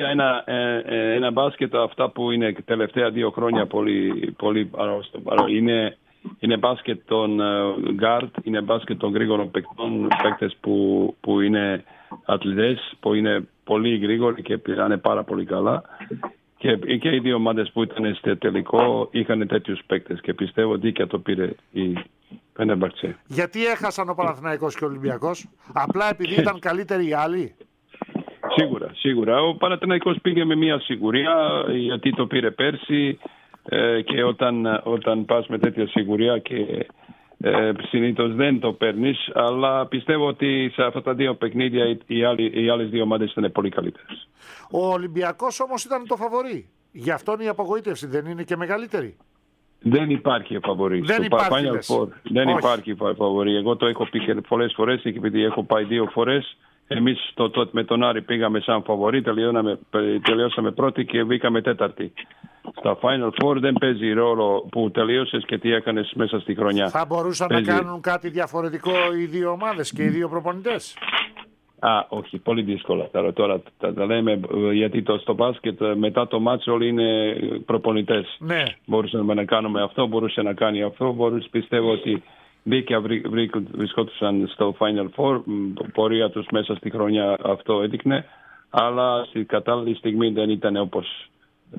ένα μπάσκετ, αυτά που είναι τελευταία 2 χρόνια πολύ αρρώστο. Είναι μπάσκετ των guard, είναι μπάσκετ των γρήγορων παίκτες που είναι αθλητές, που είναι πολύ γρήγοροι και πήρανε πάρα πολύ καλά. Και οι δύο ομάδες που ήταν στο τελικό είχαν τέτοιους παίκτες και πιστεύω δίκαια το πήρε η Φενέρμπαχτσε. Γιατί έχασαν ο Παναθηναϊκός και ο Ολυμπιακός? Απλά επειδή ήταν καλύτεροι οι άλλοι? Σίγουρα. Ο Παναθηναϊκός πήγε με μια σιγουριά, γιατί το πήρε πέρσι, και όταν πας με τέτοια σιγουριά και συνήθως δεν το παίρνεις, αλλά πιστεύω ότι σε αυτά τα 2 παιχνίδια οι άλλες 2 ομάδες ήταν πολύ καλύτερες. Ο Ολυμπιακός όμως ήταν το φαβορί. Γι' αυτόν η απογοήτευση δεν είναι και μεγαλύτερη? Δεν υπάρχει φαβορί. Δεν υπάρχει φαβορί. Εγώ το έχω πει και πολλές φορές, επειδή έχω πάει 2 φορές. Εμείς με τον Άρη πήγαμε σαν φαβορί, τελειώσαμε πρώτη και βγήκαμε τέταρτη. Στα Final Four δεν παίζει ρόλο που τελείωσες και τι έκανες μέσα στη χρονιά. Θα μπορούσαν να κάνουν κάτι διαφορετικό οι 2 ομάδες και οι 2 προπονητές? Όχι, πολύ δύσκολα. Τώρα τα λέμε, γιατί στο μπάσκετ μετά το μάτσο όλοι είναι προπονητές. Ναι. Μπορούσαμε να κάνουμε αυτό, μπορούσε να κάνει αυτό. Πιστεύω ότι δίκαια βρισκόντουσαν στο Final Four. Πορεία τους μέσα στη χρονιά αυτό έδειχνε. Αλλά στην κατάλληλη στιγμή δεν ήταν όπως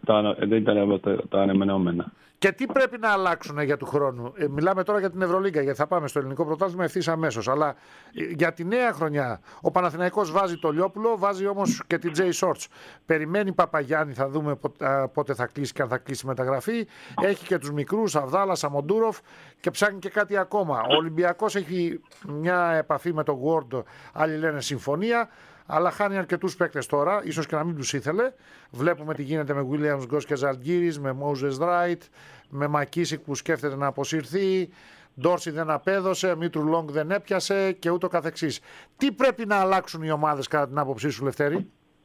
τα αναμενόμενα. Και τι πρέπει να αλλάξουν για του χρόνου? Μιλάμε τώρα για την Ευρωλίγκα, γιατί θα πάμε στο ελληνικό πρωτάθλημα ευθύς αμέσως. Αλλά για τη νέα χρονιά ο Παναθηναϊκός βάζει το Λιόπουλο, βάζει όμως και την Τζέι Shorts. Περιμένει Παπαγιάννη, θα δούμε πότε θα κλείσει και αν θα κλείσει μεταγραφή. Έχει και τους μικρούς, Αβδάλα, Σαμοντούροφ, και ψάχνει και κάτι ακόμα. Ο Ολυμπιακός έχει μια επαφή με τον Ward, άλλοι λένε συμφωνία. Αλλά χάνει αρκετούς παίκτες τώρα, ίσως και να μην τους ήθελε. Βλέπουμε τι γίνεται με Williams, Γκος και Ζαλγκίρις, με Moses Wright, με Μακίσικ που σκέφτεται να αποσυρθεί, Ντόρσι δεν απέδωσε, Μήτρου Λόγκ δεν έπιασε και ούτω καθεξής. Τι πρέπει να αλλάξουν οι ομάδες κατά την άποψή σου, Λευτέρη?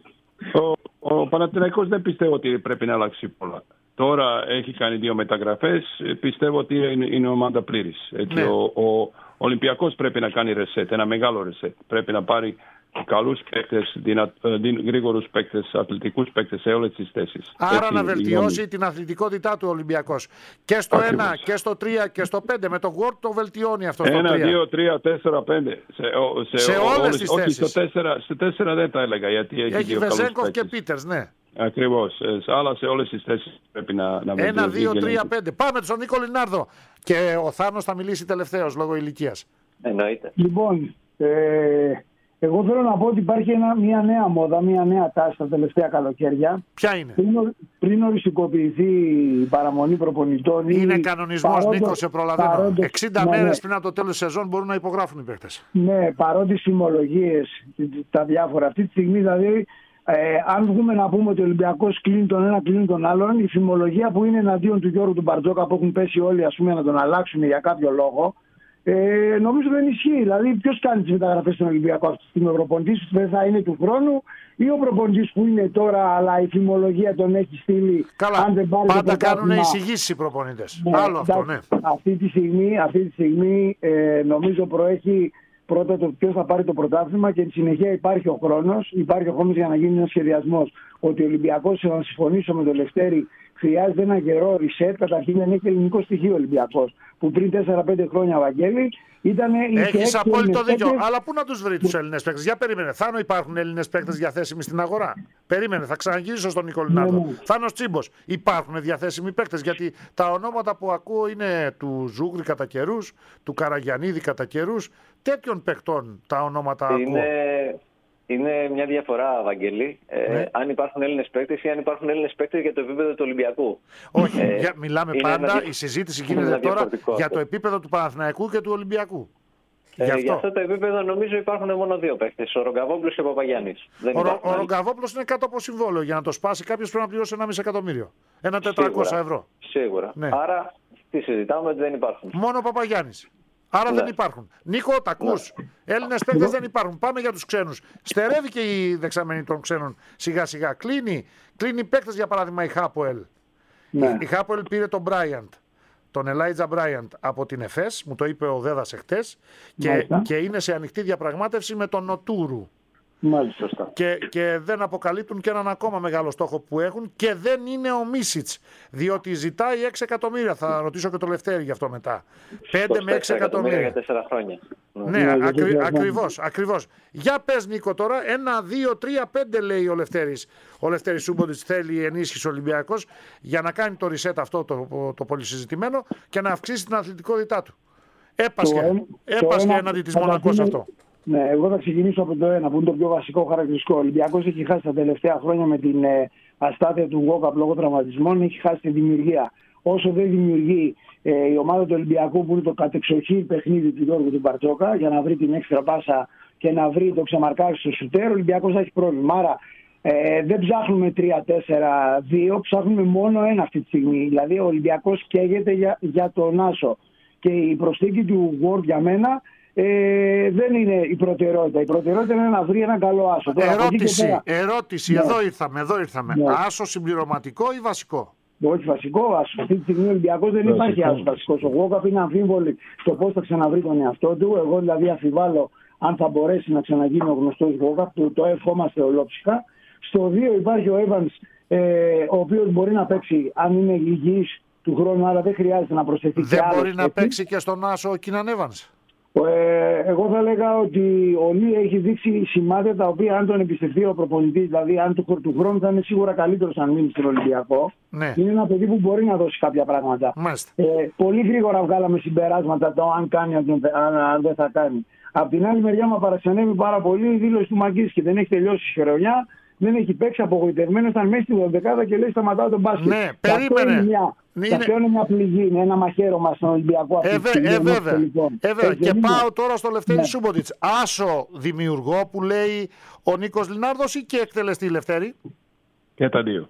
Ο Παναθηναϊκός δεν πιστεύω ότι πρέπει να αλλάξει πολλά. Τώρα έχει κάνει 2 μεταγραφές, πιστεύω ότι είναι ομάδα πλήρης. Ναι. Ο Ολυμπιακός πρέπει να κάνει ρεσέτ, ένα μεγάλο ρεσέτ. Πρέπει να πάρει καλούς παίκτες, γρήγορους παίκτες, αθλητικούς παίκτες σε όλες τις θέσεις. Άρα να βελτιώσει την αθλητικότητά του ο Ολυμπιακός. Και στο 1 και στο 3 και στο 5. Με το Word το βελτιώνει αυτό στο 3. 1, 2, 3, 4, 5. Σε όλες τις θέσεις. Όχι στο 4 δεν τα έλεγα. Γιατί έχει Βεζέγκοφ και Πίτερς, ναι. Ακριβώς. Αλλά σε όλες τις θέσεις πρέπει να βελτιώσει. 1, 2, 3, 5. Πάμε στον Νίκο Λινάρδο. Και ο Θάνος θα μιλήσει τελευταίος λόγω ηλικίας. Εννοείται. Λοιπόν, εγώ θέλω να πω ότι υπάρχει μια νέα μόδα, μια νέα τάση τα τελευταία καλοκαίρια. Ποια είναι? Πριν οριστικοποιηθεί η παραμονή προπονητών. Είναι κανονισμός, Νίκο, σε προλαβαίνω. 60 μέρες πριν από το τέλος της σεζόν μπορούν να υπογράφουν οι παίκτες. Ναι, παρότι συμμολογίες, τα διάφορα. Αυτή τη στιγμή δηλαδή, αν βγούμε να πούμε ότι ο Ολυμπιακός κλείνει τον ένα, κλείνει τον άλλον, η φημολογία που είναι εναντίον του Γιώργου του Μπαρτζόκα, που έχουν πέσει όλοι να τον αλλάξουν για κάποιο λόγο, νομίζω δεν ισχύει. Δηλαδή, ποιος κάνει τις μεταγραφές στον Ολυμπιακό αυτή τη στιγμή? Ο προπονητής δεν θα είναι του χρόνου ή ο προπονητής που είναι τώρα, αλλά η φημολογία τον έχει στείλει? Καλά, αν δεν πάρει πάντα κάνουν εισηγήσεις οι προπονητές. Ναι, άλλο αυτό, ναι. Αυτή τη στιγμή νομίζω προέχει πρώτα το ποιος θα πάρει το πρωτάθλημα και στη συνεχεία υπάρχει ο χρόνος. Υπάρχει ο χρόνος για να γίνει ένας σχεδιασμός. Ότι ο Ολυμπιακός, να συμφωνήσω με τον Λευτέρη, χρειάζεται ένα καιρό reset. Καταρχήν δεν έχει ελληνικό στοιχείο ο Ολυμπιακός. Που πριν 4-5 χρόνια, Βαγγέλη, ήταν. Έχεις απόλυτο δίκιο. Αλλά πού να τους βρει τους Έλληνες παίκτες? Για περίμενε. Θάνο, υπάρχουν Έλληνες παίκτες διαθέσιμοι στην αγορά? Περίμενε, θα ξαναγυρίσω στον Νικολινάρδο. Ναι. Θάνος Τσίμπος, υπάρχουν διαθέσιμοι παίκτες? Γιατί τα ονόματα που ακούω είναι του Ζούγρη κατά καιρούς, του Καραγιαννίδη κατά καιρούς. Τέτοιων παικτών τα ονόματα ακούω. Είναι μια διαφορά, Βαγγέλη, αν υπάρχουν Έλληνες παίκτες ή αν υπάρχουν Έλληνες παίκτες για το επίπεδο του Ολυμπιακού. Όχι, μιλάμε πάντα, η συζήτηση γίνεται τώρα για το επίπεδο του Παναθηναϊκού και του Ολυμπιακού. Για αυτό το επίπεδο νομίζω υπάρχουν μόνο δύο παίχτες, ο Ρογκαβόπουλος και ο Παπαγιάννης. Ο Ρογκαβόπουλος είναι κάτω από συμβόλαιο. Για να το σπάσει κάποιος πρέπει να πληρώσει 1,5 εκατομμύριο. 1.400 ευρώ. Σίγουρα. Ναι. Άρα τι συζητάμε, ότι δεν υπάρχουν. Μόνο ο Παπαγιάννης. Άρα δεν υπάρχουν. Νίκο, τα ακούς? Έλληνες παίκτες δεν υπάρχουν. Πάμε για τους ξένους. Στερεύει και η δεξαμενή των ξένων σιγά σιγά. Κλείνει παίκτες, για παράδειγμα η Χάποελ. Η Χάποελ πήρε τον Μπράιαντ. Τον Ελάιτζα Μπράιαντ από την ΕΦΕΣ, μου το είπε ο Δέδας εχθές, και είναι σε ανοιχτή διαπραγμάτευση με τον Νοτούρου. Μάλιστα. Και δεν αποκαλύπτουν και έναν ακόμα μεγάλο στόχο που έχουν, και δεν είναι ο Μίσιτς, διότι ζητάει 6 εκατομμύρια. Θα ρωτήσω και το Λευτέρη γι' αυτό μετά. 5 με 6 εκατομμύρια για 4 χρόνια. Ναι, ακριβώς. Για πες, Νίκο, τώρα 1, 2, 3, 5 λέει ο Λευτέρης. Ο Λευτέρης Σούμποντιτς θέλει ενίσχυση Ολυμπιακός για να κάνει το reset αυτό το πολυσυζητημένο και να αυξήσει την αθλητικότητά του. Έπασχε έναντι της Μονακός αυτό. Ναι, εγώ θα ξεκινήσω από το ένα που είναι το πιο βασικό χαρακτηριστικό. Ο Ολυμπιακός έχει χάσει τα τελευταία χρόνια με την αστάθεια του Walkup λόγω τραυματισμών, έχει χάσει τη δημιουργία. Όσο δεν δημιουργεί η ομάδα του Ολυμπιακού, που είναι το κατεξοχήν παιχνίδι του Γιώργου του Μπαρτζόκα, για να βρει την έξτρα πάσα και να βρει το ξεμαρκάρι στο σουτέρ, ο Ολυμπιακός θα έχει πρόβλημα. Άρα δεν ψάχνουμε 3-4-2, ψάχνουμε μόνο ένα αυτή τη στιγμή. Δηλαδή ο Ολυμπιακός καίγεται για τον Άσο. Και η προσθήκη του Ward για μένα δεν είναι η προτεραιότητα. Η προτεραιότητα είναι να βρει έναν καλό άσο. Ερώτηση. Ναι. Εδώ ήρθαμε. Ναι. Άσο συμπληρωματικό ή βασικό? Όχι, βασικό άσο. Αυτή τη στιγμή ο Ολυμπιακός δεν υπάρχει άσο βασικός. Ο Walkup είναι αμφίβολη στο πώς θα ξαναβρει τον εαυτό του. Εγώ δηλαδή αμφιβάλλω αν θα μπορέσει να ξαναγίνει ο γνωστός Walkup. Το ευχόμαστε ολόψυχα. Στο 2 υπάρχει ο Evans, ο οποίος μπορεί να παίξει αν είναι υγιής του χρόνου, άρα δεν χρειάζεται να προσθεθεί. Δεν μπορεί να παίξει και στον άσο ο Κίναν Evans? Εγώ θα έλεγα ότι ο Λί έχει δείξει σημάδια τα οποία, αν τον εμπιστευτεί ο προπονητής, δηλαδή αν του χρόνου, θα είναι σίγουρα καλύτερος αν μείνει στον Ολυμπιακό. Ναι. Είναι ένα παιδί που μπορεί να δώσει κάποια πράγματα. Πολύ γρήγορα βγάλαμε συμπεράσματα το αν κάνει, αν δεν θα κάνει. Απ' την άλλη μεριά, μα παραξενεύει πάρα πολύ η δήλωση του Μαγκίσκη. Δεν έχει τελειώσει η χρονιά, δεν έχει παίξει, απογοητευμένο, ήταν μέσα στη 12η και λέει σταματάω τον μπάσκετ. Ναι, περίμενε. Αυτό είναι μια πληγή, είναι ένα μαχαίρωμα στον Ολυμπιακό. Βέβαια. Και πάω τώρα στο Λευτέρη Σούμποντιτς. Άσο δημιουργό που λέει ο Νίκος Λινάρδος ή και εκτελεστή, Λευτέρη? Και τα δύο.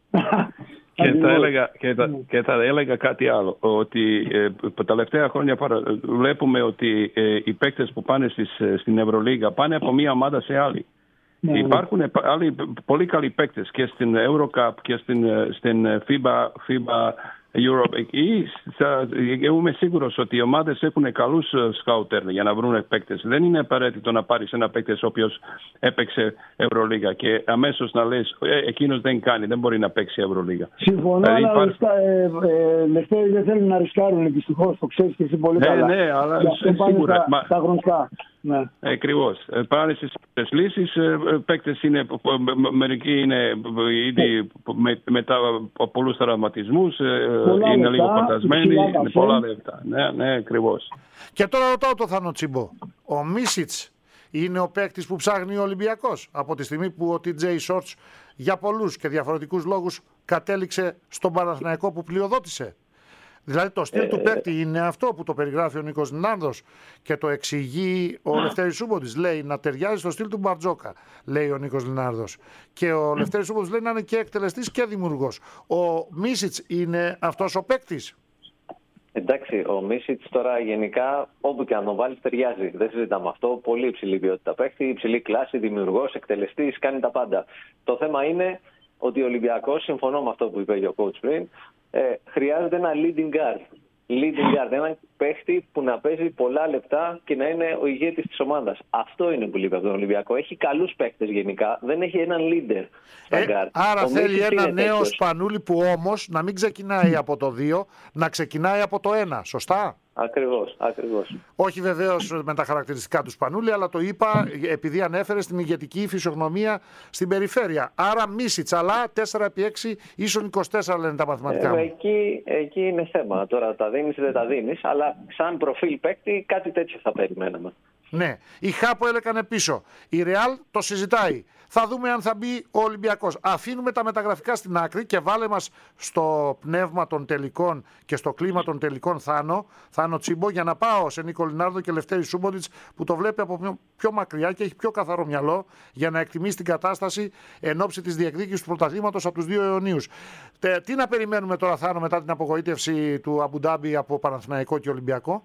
Και θα έλεγα κάτι άλλο, ότι τα τελευταία χρόνια βλέπουμε ότι οι παίκτες που πάνε στην Ευρωλίγα πάνε από μία ομάδα σε άλλη. Υπάρχουν άλλοι πολύ καλοί παίκτες και στην Eurocup και στην FIBA Europe. Είμαι σίγουρος ότι οι ομάδες έχουν καλούς σκάουτερ για να βρουν παίκτες. Δεν είναι απαραίτητο να πάρεις ένα παίκτης ο οποίος έπαιξε Ευρωλίγα και αμέσως να λες εκείνος δεν κάνει, δεν μπορεί να παίξει Ευρωλίγα. Συμφωνώ, αλλά Λευτέρη δεν θέλουν να ρισκάρουν, δυστυχώς, το ξέρεις και εσύ πολύ καλά. Ναι, αλλά σίγουρα. Τα γνωστά. Ναι. Ακριβώς. Πάνε στις λύσεις, παίκτες είναι, μερικοί είναι ήδη μετά από πολλούς τραυματισμούς, είναι λίγο χορτασμένοι, είναι πολλά λεπτά. Ναι, ακριβώς. Και τώρα ρωτάω το Θάνο Τσιμπό. Ο Μίσιτς είναι ο παίκτης που ψάχνει ο Ολυμπιακός από τη στιγμή που ο TJ Shorts για πολλούς και διαφορετικούς λόγους κατέληξε στον Παναθηναϊκό που πλειοδότησε? Δηλαδή το στυλ του παίκτη είναι αυτό που το περιγράφει ο Νίκος Λινάρδος και το εξηγεί ο Λευτέρης Σούμποντιτς. Λέει να ταιριάζει στο στυλ του Μπαρτζόκα, λέει ο Νίκος Λινάρδος. Και ο Λευτέρης Σούμποντιτς λέει να είναι και εκτελεστής και δημιουργός. Ο Μίσιτς είναι αυτός ο παίκτης? Εντάξει, ο Μίσιτς τώρα γενικά όπου και αν τον βάλει ταιριάζει. Δεν συζητάμε αυτό. Πολύ υψηλή ποιότητα παίκτη, υψηλή κλάση, δημιουργός, εκτελεστής, κάνει τα πάντα. Το θέμα είναι ότι ο Ολυμπιακός, συμφωνώ με αυτό που είπε ο coach πριν, χρειάζεται ένα leading guard. Ένα παίχτη που να παίζει πολλά λεπτά και να είναι ο ηγέτης της ομάδας. Αυτό είναι που λείπει από τον Ολυμπιακό. Έχει καλούς παίχτες γενικά, δεν έχει έναν leader στα guard. Άρα θέλει ένα νέο Σπανούλη που όμως να μην ξεκινάει από το 2, να ξεκινάει από το 1. Σωστά? Ακριβώς. Όχι βεβαίως με τα χαρακτηριστικά του Σπανούλη, αλλά το είπα επειδή ανέφερε στην ηγετική φυσιογνωμία στην περιφέρεια. Άρα Μίσιτς, αλλά 4x6 ίσον 24 λένε τα μαθηματικά μου. Εκεί είναι θέμα. Τώρα τα δίνεις ή δεν τα δίνεις, αλλά σαν προφίλ παίκτη κάτι τέτοιο θα περιμέναμε. Ναι. Η Χάπο έλεκανε πίσω. Η Ρεάλ το συζητάει. Θα δούμε αν θα μπει ο Ολυμπιακός. Αφήνουμε τα μεταγραφικά στην άκρη και βάλε μας στο πνεύμα των τελικών και στο κλίμα των τελικών Θάνο Τσίμπο, για να πάω σε Νίκο Λινάρδο και Λευτέρη Σούμποντιτς, που το βλέπει από πιο μακριά και έχει πιο καθαρό μυαλό για να εκτιμήσει την κατάσταση εν ώψη της διεκδίκησης του πρωταθλήματος από τους δύο αιωνίους. Τι να περιμένουμε τώρα, Θάνο, μετά την απογοήτευση του Αμπουντάμπι από Παναθηναϊκό και Ολυμπιακό?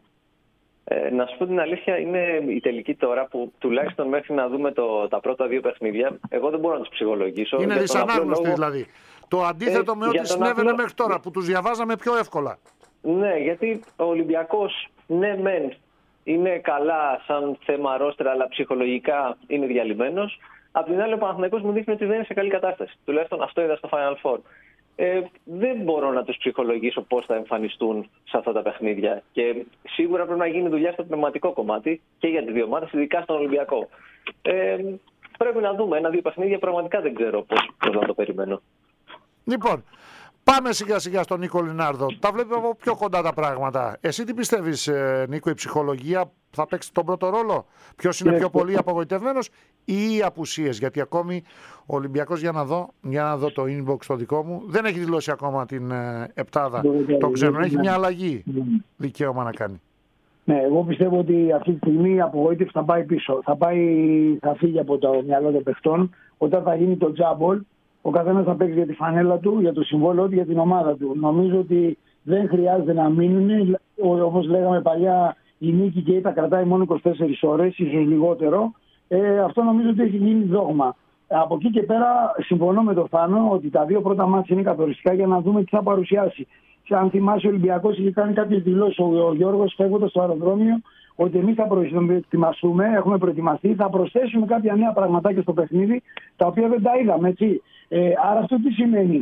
Να σου πω την αλήθεια, είναι η τελική τώρα που τουλάχιστον μέχρι να δούμε τα πρώτα δύο παιχνίδια, εγώ δεν μπορώ να τους ψυχολογήσω. Είναι δυσανάγνωστη δηλαδή. Το αντίθετο με ό,τι συνέβαινε μέχρι τώρα, που τους διαβάζαμε πιο εύκολα. Ναι, γιατί ο Ολυμπιακός, ναι μεν, είναι καλά σαν θέμα ρόστρα, αλλά ψυχολογικά είναι διαλυμένος. Απ' την άλλη, ο Παναθηναϊκός μου δείχνει ότι δεν είναι σε καλή κατάσταση. Τουλάχιστον αυτό είδα στο Final Four. Δεν μπορώ να τους ψυχολογήσω πώς θα εμφανιστούν σε αυτά τα παιχνίδια. Και σίγουρα πρέπει να γίνει δουλειά στο πνευματικό κομμάτι και για τις δύο ομάδες, ειδικά στον Ολυμπιακό. Πρέπει να δούμε. Ένα-δύο παιχνίδια πραγματικά δεν ξέρω πώς να το περιμένω. Λοιπόν, πάμε σιγά σιγά στον Νίκο Λινάρδο. Τα βλέπει από πιο κοντά τα πράγματα. Εσύ τι πιστεύεις, Νίκο, η ψυχολογία θα παίξει τον πρώτο ρόλο? Ποιος είναι πιο πολύ απογοητευμένος ή οι απουσίες? Γιατί ακόμη ο Ολυμπιακός, για να δω το inbox το δικό μου, δεν έχει δηλώσει ακόμα την επτάδα των ξένων. Έχει μια αλλαγή δικαίωμα να κάνει. Ναι, εγώ πιστεύω ότι αυτή τη στιγμή η απογοήτευση θα πάει πίσω. Θα φύγει από το μυαλό των παιχτών. Όταν θα γίνει το τζάμπολ, ο καθένας θα παίξει για τη φανέλα του, για το συμβόλαιο του, για την ομάδα του. Νομίζω ότι δεν χρειάζεται να μείνουν. Όπως λέγαμε παλιά, η νίκη και τα κρατάει μόνο 24 ώρες, ίσως λιγότερο. Αυτό νομίζω ότι έχει γίνει δόγμα. Από εκεί και πέρα συμφωνώ με τον Θάνο ότι τα δύο πρώτα μάτια είναι καθοριστικά για να δούμε τι θα παρουσιάσει. Αν θυμάσαι, ο Ολυμπιακός είχε κάνει κάποιες δηλώσεις, ο Γιώργος φεύγοντας στο αεροδρόμιο, ότι εμείς θα προετοιμαστούμε, έχουμε προετοιμαστεί, θα προσθέσουμε κάποια νέα πραγματάκια στο παιχνίδι, τα οποία δεν τα είδαμε, έτσι. Άρα αυτό τι σημαίνει?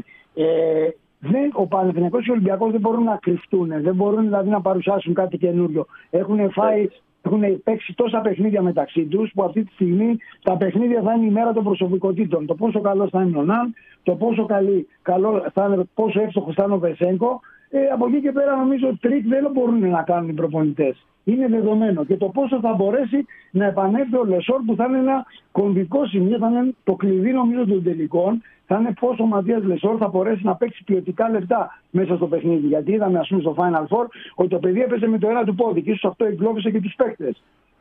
Ο Παναθηναϊκός και ο Ολυμπιακός δεν μπορούν να κρυφτούν, δεν μπορούν δηλαδή να παρουσιάσουν κάτι καινούριο. Έχουν παίξει τόσα παιχνίδια μεταξύ τους, που αυτή τη στιγμή τα παιχνίδια θα είναι η μέρα των προσωπικότητων. Το πόσο καλό θα είναι ο Ναν, το πόσο εύστοχος θα είναι ο Βεσέγκο. Από εκεί και πέρα νομίζω τρίκ δεν μπορούν να κάνουν οι προπονητές. Είναι δεδομένο. Και το πόσο θα μπορέσει να επανέλθει ο Λεσόρ, που θα είναι ένα κομβικό σημείο, θα είναι το κλειδί νομίζω των τελικών. Θα είναι πόσο ο Ματίας Λεσόρ θα μπορέσει να παίξει ποιοτικά λεπτά μέσα στο παιχνίδι. Γιατί είδαμε, ας πούμε, στο Final Four ότι το παιδί έπαιζε με το ένα του πόδι και ίσως αυτό εγκλώβησε και τους παίκτες.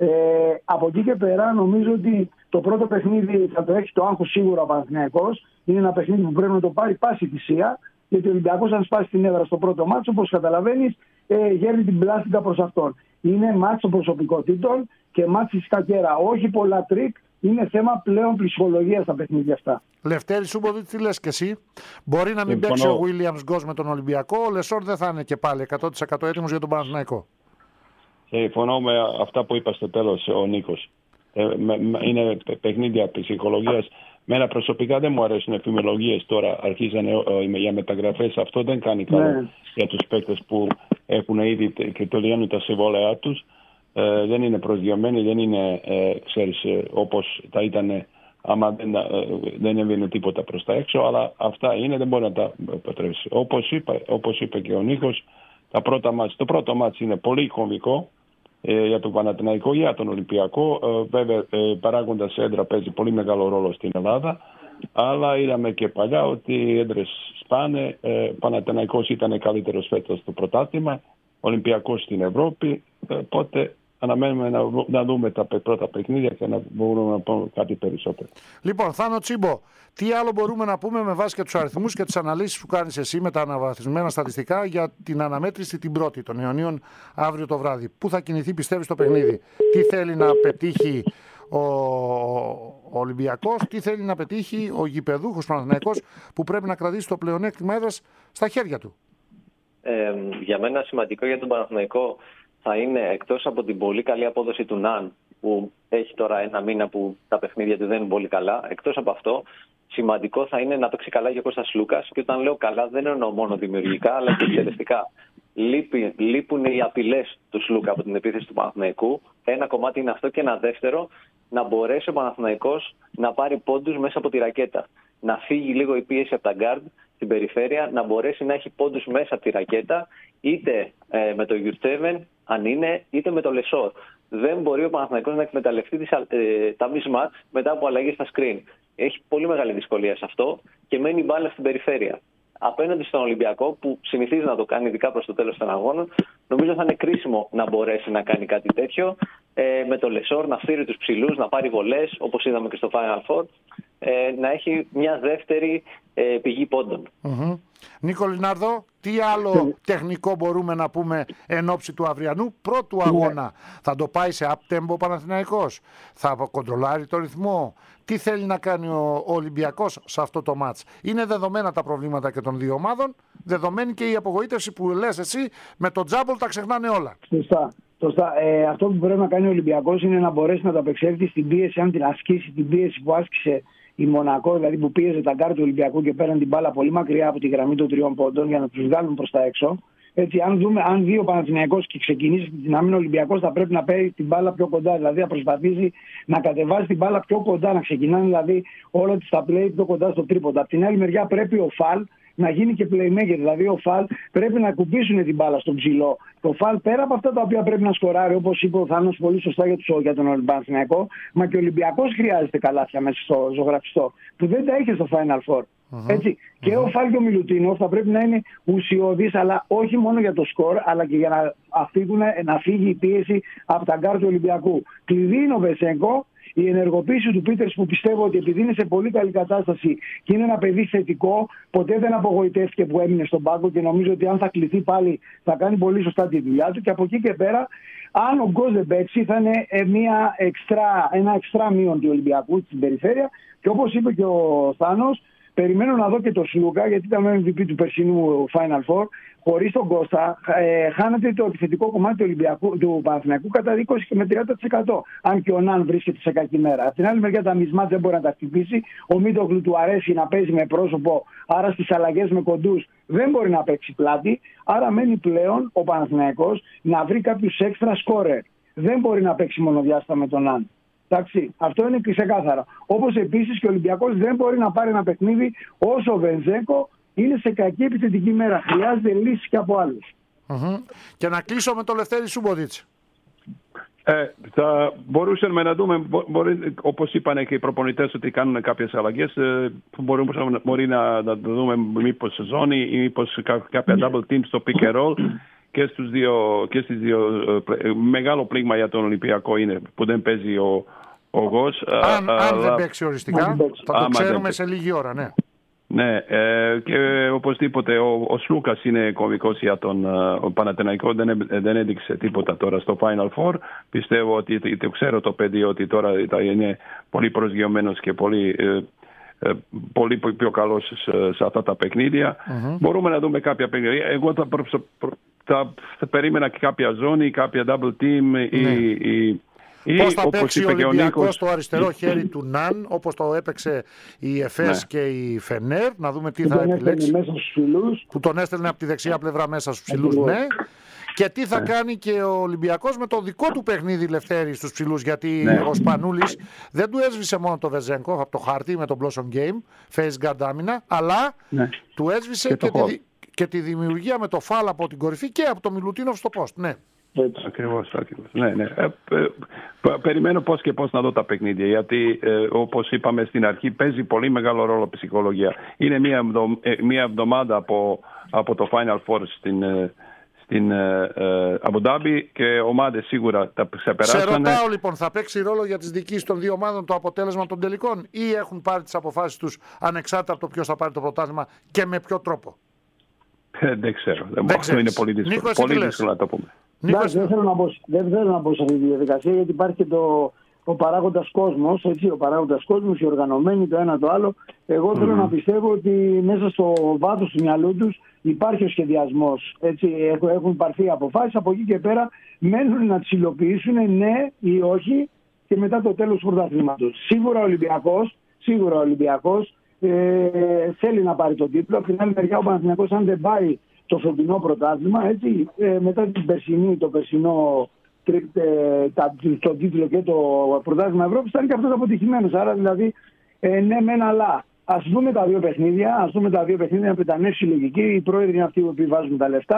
Από εκεί και πέρα νομίζω ότι το πρώτο παιχνίδι θα το έχει το άγχος σίγουρα ο Παναθηναϊκός. Είναι ένα παιχνίδι που πρέπει να το πάρει πάση θυσία. Γιατί ο Ολυμπιακός, αν σπάσει την έδρα στο πρώτο μάτσο, όπως καταλαβαίνεις, γέρνει την πλάστικα προς αυτόν. Είναι μάτσο προσωπικότητων και μάτσο στη σκακέρα. Όχι πολλά τρίκ, είναι θέμα πλέον ψυχολογία στα παιχνίδια αυτά. Λευτέρη Σούμποδη, τι λες και εσύ? Μπορεί να μην παίξει ο Williams Γκος με τον Ολυμπιακό, ο Λεσόρ δεν θα είναι και πάλι 100% έτοιμος για τον Παναθηναϊκό. Συμφωνώ με αυτά που είπα στο τέλος ο Νίκος. Είναι παιχνίδια ψυχολογίας. Μένα προσωπικά δεν μου αρέσουν εφημολογίες τώρα. Αρχίζανε για μεταγραφές. Αυτό δεν κάνει καλό για τους παίκτες που έχουν ήδη και τελειώνουν τα συμβόλαιά τους. Δεν είναι προσγειωμένοι, δεν είναι, ξέρεις, όπως θα ήταν άμα δεν έβγαινε τίποτα προς τα έξω. Αλλά αυτά είναι, δεν μπορεί να τα πατρέψει. Όπως είπε και ο Νίκος, το πρώτο μάτς είναι πολύ κομβικό. Για τον Παναθηναϊκό, για τον Ολυμπιακό. Βέβαια, παράγοντας έντρα παίζει πολύ μεγάλο ρόλο στην Ελλάδα. Αλλά είδαμε και παλιά ότι οι έντρες σπάνε. Παναθηναϊκός ήταν καλύτερος φέτος στο πρωτάθλημα. Ολυμπιακός στην Ευρώπη. Οπότε αναμένουμε να δούμε τα πρώτα παιχνίδια και να μπορούμε να πούμε κάτι περισσότερο. Λοιπόν, Θάνο Τσίμπο, τι άλλο μπορούμε να πούμε με βάση και τους αριθμούς και τις αναλύσεις που κάνεις εσύ με τα αναβαθμισμένα στατιστικά για την αναμέτρηση την πρώτη των Ιωνίων αύριο το βράδυ? Πού θα κινηθεί, πιστεύεις, το παιχνίδι? Τι θέλει να πετύχει ο Ολυμπιακός, τι θέλει να πετύχει ο γηπεδούχος Παναθηναϊκός, που πρέπει να κρατήσει το πλεονέκτημα έδρας στα χέρια του? Για μένα σημαντικό για τον Παναθηναϊκό θα είναι, εκτός από την πολύ καλή απόδοση του Ναν, που έχει τώρα ένα μήνα που τα παιχνίδια του δεν είναι πολύ καλά, εκτός από αυτό, σημαντικό θα είναι να παίξει καλά και ο Κώστας Λούκας. Και όταν λέω καλά, δεν εννοώ μόνο δημιουργικά, αλλά και εκτελεστικά. Λείπουν οι απειλές του Σλούκα από την επίθεση του Παναθηναϊκού. Ένα κομμάτι είναι αυτό, και ένα δεύτερο, να μπορέσει ο Παναθηναϊκός να πάρει πόντους μέσα από τη ρακέτα. Να φύγει λίγο η πίεση από τα γκάρντ στην περιφέρεια, να μπορέσει να έχει πόντους μέσα από τη ρακέτα, είτε με το Γιουρτέβεν, αν είναι, είτε με το Λεσόρ. δεν μπορεί ο Παναθηναϊκός να εκμεταλλευτεί τα mismatch μετά από αλλαγές στα screen. Έχει πολύ μεγάλη δυσκολία σε αυτό και μένει η μπάλα στην περιφέρεια. Απέναντι στον Ολυμπιακό, που συνηθίζει να το κάνει ειδικά προς το τέλος των αγώνων, νομίζω θα είναι κρίσιμο να μπορέσει να κάνει κάτι τέτοιο. Με το Λεσόρ να φύρει τους ψηλούς, να πάρει βολές, όπως είδαμε και στο Final Four, να έχει μια δεύτερη πηγή πόντων. Νίκο Λινάρδο, τι άλλο τεχνικό μπορούμε να πούμε εν ώψη του αυριανού πρώτου αγώνα? Θα το πάει σε up-tempo ο Παναθηναϊκός, θα κοντρολάρει το ρυθμό? Τι θέλει να κάνει ο Ολυμπιακός σε αυτό το μάτς? Είναι δεδομένα τα προβλήματα και των δύο ομάδων, δεδομένη και η απογοήτευση που λες εσύ, με τον τζάμπολ τα ξεχνάνε όλα. Σωστά. Αυτό που πρέπει να κάνει ο Ολυμπιακός είναι να μπορέσει να το απεξέλθει στην πίεση, αν την ασκήσει την πίεση που άσκησε η Μονακό, δηλαδή που πίεζε τα γκάρ του Ολυμπιακού και πέραν την μπάλα πολύ μακριά από τη γραμμή των 3 πόντων για να τους βγάλουν προς τα έξω. Έτσι, αν δει ο Παναθηναϊκός και ξεκινήσει την άμυνα, ο Ολυμπιακός θα πρέπει να παίρνει την μπάλα πιο κοντά, δηλαδή να προσπαθήσει να κατεβάζει την μπάλα πιο κοντά, να ξεκινάνε δηλαδή όλα τα play πιο κοντά στο τρίποντα. Από την άλλη μεριά πρέπει ο Φαλ να γίνει και playmaker, δηλαδή ο Φαλ πρέπει να κουμπίσουν την μπάλα στον ψηλό. Το Φαλ πέρα από αυτά τα οποία πρέπει να σκοράρει, όπως είπε ο Θάνος πολύ σωστά για τον Παναθηναϊκό, μα και ο Ολυμπιακός χρειάζεται καλάθια μέσα στο ζωγραφιστό, που δεν τα είχε στο Final Four. Έτσι. Και ο Φαλ και ο Μιλουτίνοφ θα πρέπει να είναι ουσιώδης, αλλά όχι μόνο για το σκορ, αλλά και για να φύγει η πίεση από τα γκάρ του Ολυμπιακού. Κλειδί είναι ο Βεζέγκο. Η ενεργοποίηση του Πίτερς, που πιστεύω ότι επειδή είναι σε πολύ καλή κατάσταση και είναι ένα παιδί θετικό, ποτέ δεν απογοητεύτηκε που έμεινε στον πάγκο και νομίζω ότι αν θα κληθεί πάλι θα κάνει πολύ σωστά τη δουλειά του. Και από εκεί και πέρα, αν ο Γκος δεν παίξει, θα είναι ένα εξτρά μείον του Ολυμπιακού στην περιφέρεια. Και όπως είπε και ο Θάνος, περιμένω να δω και το Σλούκα, γιατί ήταν ο MVP του περσινού Final Four. Χωρίς τον Κώστα, χάνεται το επιθετικό κομμάτι του Παναθηναϊκού κατά 20 και με 30%. Αν και ο Ναν βρίσκεται σε κακή μέρα. Από την άλλη μεριά, τα μισμάτ δεν μπορεί να τα χτυπήσει. Ο Μίτογλου του αρέσει να παίζει με πρόσωπο, άρα στις αλλαγές με κοντούς δεν μπορεί να παίξει πλάτη. Άρα μένει πλέον ο Παναθηναϊκός να βρει κάποιους έξτρα σκόρερ. Δεν μπορεί να παίξει μονοδιάστα με τον Ναν. Εντάξει, αυτό είναι ξεκάθαρα. Όπως επίσης και ο Ολυμπιακός δεν μπορεί να πάρει ένα παιχνίδι όσο ο Βενζέκο είναι σε κακή επιθετική μέρα. Χρειάζεται λύση και από άλλους. Και να κλείσω με το Λευτέρη Σούμποτιτς. Θα μπορούσαμε να δούμε, όπως είπαν και οι προπονητές, ότι κάνουν κάποιες αλλαγές. Μπορεί να το δούμε μήπως ζώνη ή μήπως κάποια double team στο pick and roll. Και στις δύο μεγάλο πλήγμα για τον Ολυμπιακό είναι που δεν παίζει ο Γος. Αν δεν παίξει οριστικά, θα το ξέρουμε σε λίγη ώρα, ναι. Ναι, και οπωσδήποτε ο Σλούκας είναι κομβικός για τον Παναθηναϊκό, δεν έδειξε τίποτα τώρα στο Final Four. Πιστεύω ότι το ξέρω το παιδί ότι τώρα είναι πολύ προσγειωμένος και πολύ πιο καλός σε αυτά τα παιχνίδια. Μπορούμε να δούμε κάποια παιχνίδια. Εγώ θα περίμενα και κάποια ζώνη, κάποια double team πώς θα παίξει ο Ολυμπιακός στο αριστερό χέρι του Ναν, όπως το έπαιξε η ΕΦΕΣ και η Φενέρ, να δούμε τι θα επιλέξει. Που τον έστελνε από τη δεξιά πλευρά μέσα στους ψηλούς, ναι. Και τι θα κάνει και ο Ολυμπιακός με το δικό του παιχνίδι, Λευτέρη, στους ψηλούς, γιατί ο Σπανούλης δεν του έσβησε μόνο το Βεζέγκο από το χάρτη με το Blossom Game, face guard άμυνα, αλλά του έσβησε και τη δημιουργία με το Φάλ από την κορυφή και από το Μιλουτίνοφ στο post. Ναι. Ακριβώς. Ναι. Περιμένω πώς και πώς να δω τα παιχνίδια, γιατί όπως είπαμε στην αρχή παίζει πολύ μεγάλο ρόλο ψυχολογία. Είναι μια εβδομάδα από το Final Four στην Αμπου Ντάμπι και ομάδες σίγουρα τα ξεπεράσανε. Σε ρωτάω λοιπόν, θα παίξει ρόλο για τις διοικήσεις των δύο ομάδων το αποτέλεσμα των τελικών ή έχουν πάρει τις αποφάσεις τους ανεξάρτητα από το ποιος θα πάρει το πρωτάθλημα και με ποιο τρόπο? Δεν ξέρω. Αυτό είναι πολύ δύσκολο να το πούμε. Δεν θέλω να μπω σε αυτή τη διαδικασία, γιατί υπάρχει και ο παράγοντας κόσμος, ο παράγοντας κόσμος, οι οργανωμένοι, το ένα το άλλο. Εγώ θέλω να πιστεύω ότι μέσα στο βάθος του μυαλού τους υπάρχει ο σχεδιασμός. Έχουν πάρθει αποφάσεις, από εκεί και πέρα μένουν να τις υλοποιήσουν, ναι ή όχι, και μετά το τέλος του πρωταθλήματος. Σίγουρα ο Ολυμπιακός θέλει να πάρει τον τίτλο. Από την άλλη μεριά, ο Παναθηναϊκός, αν δεν πάει το φετινό πρωτάθλημα, μετά το περσινό το τίτλο και το πρωτάθλημα Ευρώπης, ήταν και αυτός αποτυχημένος. Άρα δηλαδή, ναι μεν, αλλά ας δούμε τα δύο παιχνίδια, με τα νέα συλλογική. Οι πρόεδροι είναι αυτοί που βάζουν τα λεφτά.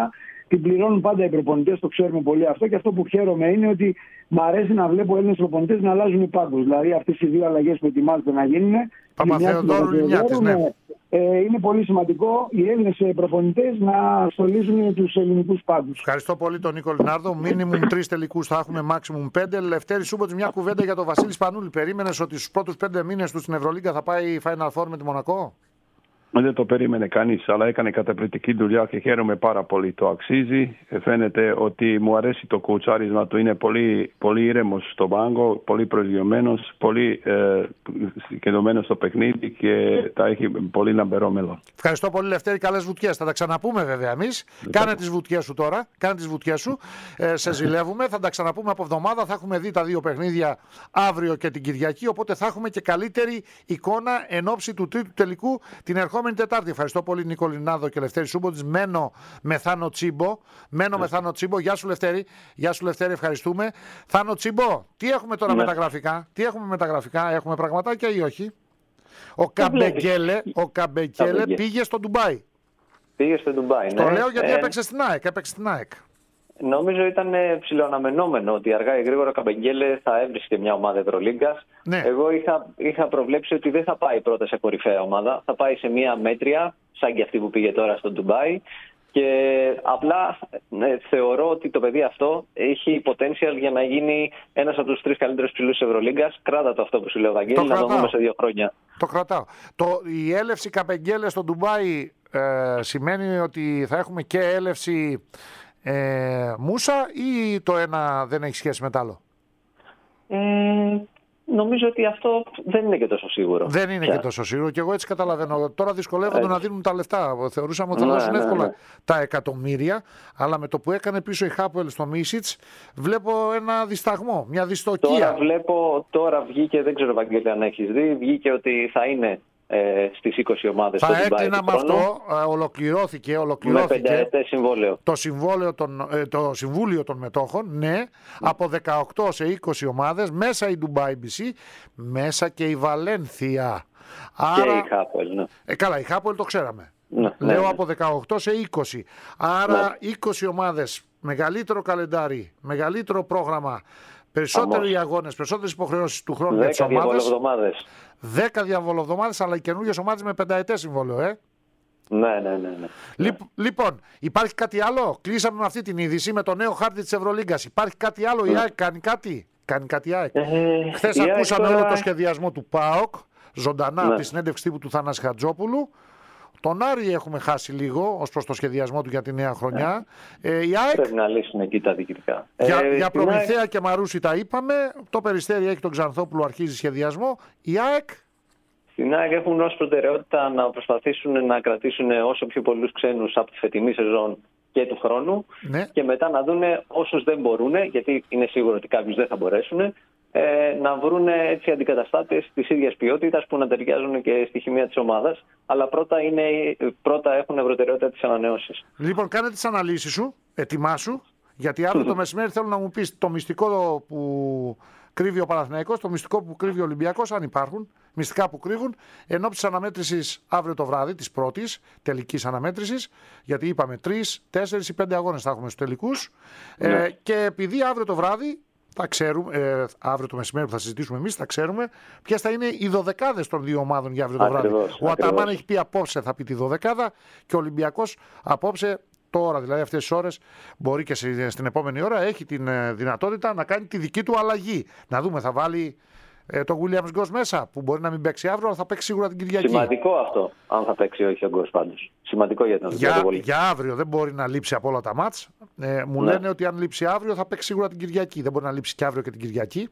την πληρώνουν πάντα οι προπονητές, το ξέρουμε πολύ αυτό. Και αυτό που χαίρομαι είναι ότι μ' αρέσει να βλέπω Έλληνες προπονητές να αλλάζουν οι πάγκους. Δηλαδή αυτές οι δύο αλλαγές που ετοιμάζονται να γίνουν. Παπαθεοδόρου Λινιάτης, ναι. Είναι πολύ σημαντικό οι Έλληνες προπονητές να στολίζουν τους ελληνικούς πάγκους. Ευχαριστώ πολύ τον Νίκο Λινάρδο. Μίνιμουμ 3 τελικούς θα έχουμε, maximum 5. Λευτέρη Σούμποτς, μια κουβέντα για τον Βασίλη Σπανούλη. Περίμενες ότι στους πρώτους 5 μήνες του στην Ευρωλίγκα θα πάει Final Four με τη Μονακό? Δεν το περίμενε κανείς, αλλά έκανε καταπληκτική δουλειά και χαίρομαι πάρα πολύ. Το αξίζει. Φαίνεται ότι μου αρέσει το κουτσάρισμα του. Είναι πολύ ήρεμος στο πάγκο, πολύ προσγειωμένος, πολύ κεντρωμένος στο παιχνίδι και θα έχει πολύ λαμπερό μέλλον. Ευχαριστώ πολύ, Λευτέρη. Καλές βουτιές. Θα τα ξαναπούμε βέβαια εμείς. Κάνε τις βουτιές σου τώρα. Κάνε τις βουτιές σου. Σε ζηλεύουμε. Θα τα ξαναπούμε από εβδομάδα. Θα έχουμε δει τα 2 παιχνίδια αύριο και την Κυριακή. Οπότε θα έχουμε και καλύτερη εικόνα εν ώψη του τρίτου τελικού την ερχόμενη Τετάρτη. Ευχαριστώ πολύ, Νίκο Λινάρδο και Λευτέρη Σούμποτς. Μένω με Θάνο Τσίμπο. Γεια σου, Λευτέρη. Γεια σου, Λευτέρη, ευχαριστούμε. Θάνο Τσίμπο, τι έχουμε τώρα μεταγραφικά? Έχουμε πραγματάκια ή όχι? Ο Καμπεγγέλε πήγε στο Ντουμπάι. Πήγε στο Ντουμπάι, ναι. Το λέω γιατί έπαιξε στην ΑΕΚ. Νομίζω ήταν ψιλοαναμενόμενο ότι αργά ή γρήγορα ο Καμπεγγέλε θα έβρισκε μια ομάδα Ευρωλίγκας. Ναι. Εγώ είχα προβλέψει ότι δεν θα πάει πρώτα σε κορυφαία ομάδα. Θα πάει σε μια μέτρια, σαν και αυτή που πήγε τώρα στο Ντουμπάι. Και απλά θεωρώ ότι το παιδί αυτό έχει potential για να γίνει ένας από τους 3 καλύτερους ψηλούς της Ευρωλίγκας. Κράτα το αυτό που σου λέω, Βαγγέλη, να το δούμε σε 2 χρόνια. Το κρατάω. Η έλευση Καμπεγγέλε στο Ντουμπάι σημαίνει ότι θα έχουμε και έλευση Μούσα ή το ένα δεν έχει σχέση με το άλλο? Νομίζω ότι αυτό δεν είναι και τόσο σίγουρο. Δεν είναι και τόσο σίγουρο και εγώ έτσι καταλαβαίνω. Τώρα δυσκολεύονται να δίνουν τα λεφτά. Θεωρούσαμε ότι θα δώσουν εύκολα τα εκατομμύρια, αλλά με το που έκανε πίσω η Χάπουελ στο Μίσιτς βλέπω ένα δισταγμό, μια δυστοκία. Τώρα βγήκε, δεν ξέρω Βαγγέλη αν έχεις δει, βγήκε ότι θα είναι στις 20 ομάδες. Θα έκλεινα με αυτό, ολοκληρώθηκε με 5ετές συμβόλαιο. Το Συμβούλιο των Μετόχων, ναι, από 18 σε 20 ομάδες, μέσα η Dubai BC, μέσα και η Βαλένθια. Και η Χάπουελ, ναι. Καλά, η Χάπουελ το ξέραμε. Λέω από 18 σε 20. Άρα 20 ομάδες, μεγαλύτερο καλεντάρι, μεγαλύτερο πρόγραμμα, περισσότεροι αγώνες, περισσότερες υποχρεώσεις του χρόνου για τις ομάδες. 10 διαβολοβδομάδες, αλλά οι καινούργιες ομάδες με 5ετές συμβόλαιο, Ναι. Λοιπόν, υπάρχει κάτι άλλο? Κλείσαμε με αυτή την είδηση, με το νέο χάρτη της Ευρωλίγκας. Υπάρχει κάτι άλλο? Η ΑΕΚ κάνει κάτι? Κάνει κάτι η ΑΕΚ? Χθες ακούσαμε όλο το σχεδιασμό του ΠΑΟΚ, ζωντανά από τη συνέντευξη τύπου του Θανάση Χατζόπουλου. Τον Άρη έχουμε χάσει λίγο ως προς το σχεδιασμό του για τη νέα χρονιά. Η ΑΕΚ πρέπει να λύσουν εκεί τα διοικητικά. Για Προμηθέα και Μαρούσι τα είπαμε. Το Περιστέρι έχει τον Ξανθόπουλο, αρχίζει σχεδιασμό. Η ΑΕΚ. Στην ΑΕΚ έχουν ως προτεραιότητα να προσπαθήσουν να κρατήσουν όσο πιο πολλούς ξένους από τη φετινή σεζόν και του χρόνου. Ναι. Και μετά να δουν όσους δεν μπορούν, γιατί είναι σίγουρο ότι κάποιους δεν θα μπορέσουν, να βρουν έτσι αντικαταστάτες της ίδιας ποιότητας που να ταιριάζουν και στη χημεία της ομάδας. Αλλά πρώτα έχουν προτεραιότητα τις ανανεώσεις. Λοιπόν, κάνε τις αναλύσεις σου, ετοιμάσου, γιατί αύριο το μεσημέρι θέλω να μου πεις το μυστικό που κρύβει ο Παναθηναϊκός, το μυστικό που κρύβει ο Ολυμπιακός, αν υπάρχουν μυστικά που κρύβουν, εν ώψη της αναμέτρησης αύριο το βράδυ, της πρώτης τελικής αναμέτρησης, γιατί είπαμε 3, 4 ή 5 αγώνες θα έχουμε στους τελικούς. Και επειδή αύριο το βράδυ θα ξέρουμε, αύριο το μεσημέρι που θα συζητήσουμε εμείς, θα ξέρουμε ποιες θα είναι οι 12 των 2 ομάδων για αύριο το βράδυ. Ο Αταμάν έχει πει απόψε θα πει τη 12 και ο Ολυμπιακός απόψε, τώρα δηλαδή αυτές τις ώρες, μπορεί και στην επόμενη ώρα, έχει την δυνατότητα να κάνει τη δική του αλλαγή. Να δούμε, θα βάλει το Williams Goss μέσα, που μπορεί να μην παίξει αύριο, αλλά θα παίξει σίγουρα την Κυριακή. Σημαντικό αυτό, αν θα παίξει όχι ο Goss πάντως. Σημαντικό για τον Ολυμπιακό. Για αύριο δεν μπορεί να λείψει από όλα τα μάτς. Μου λένε ότι αν λείψει αύριο θα παίξει σίγουρα την Κυριακή. Δεν μπορεί να λείψει και αύριο και την Κυριακή.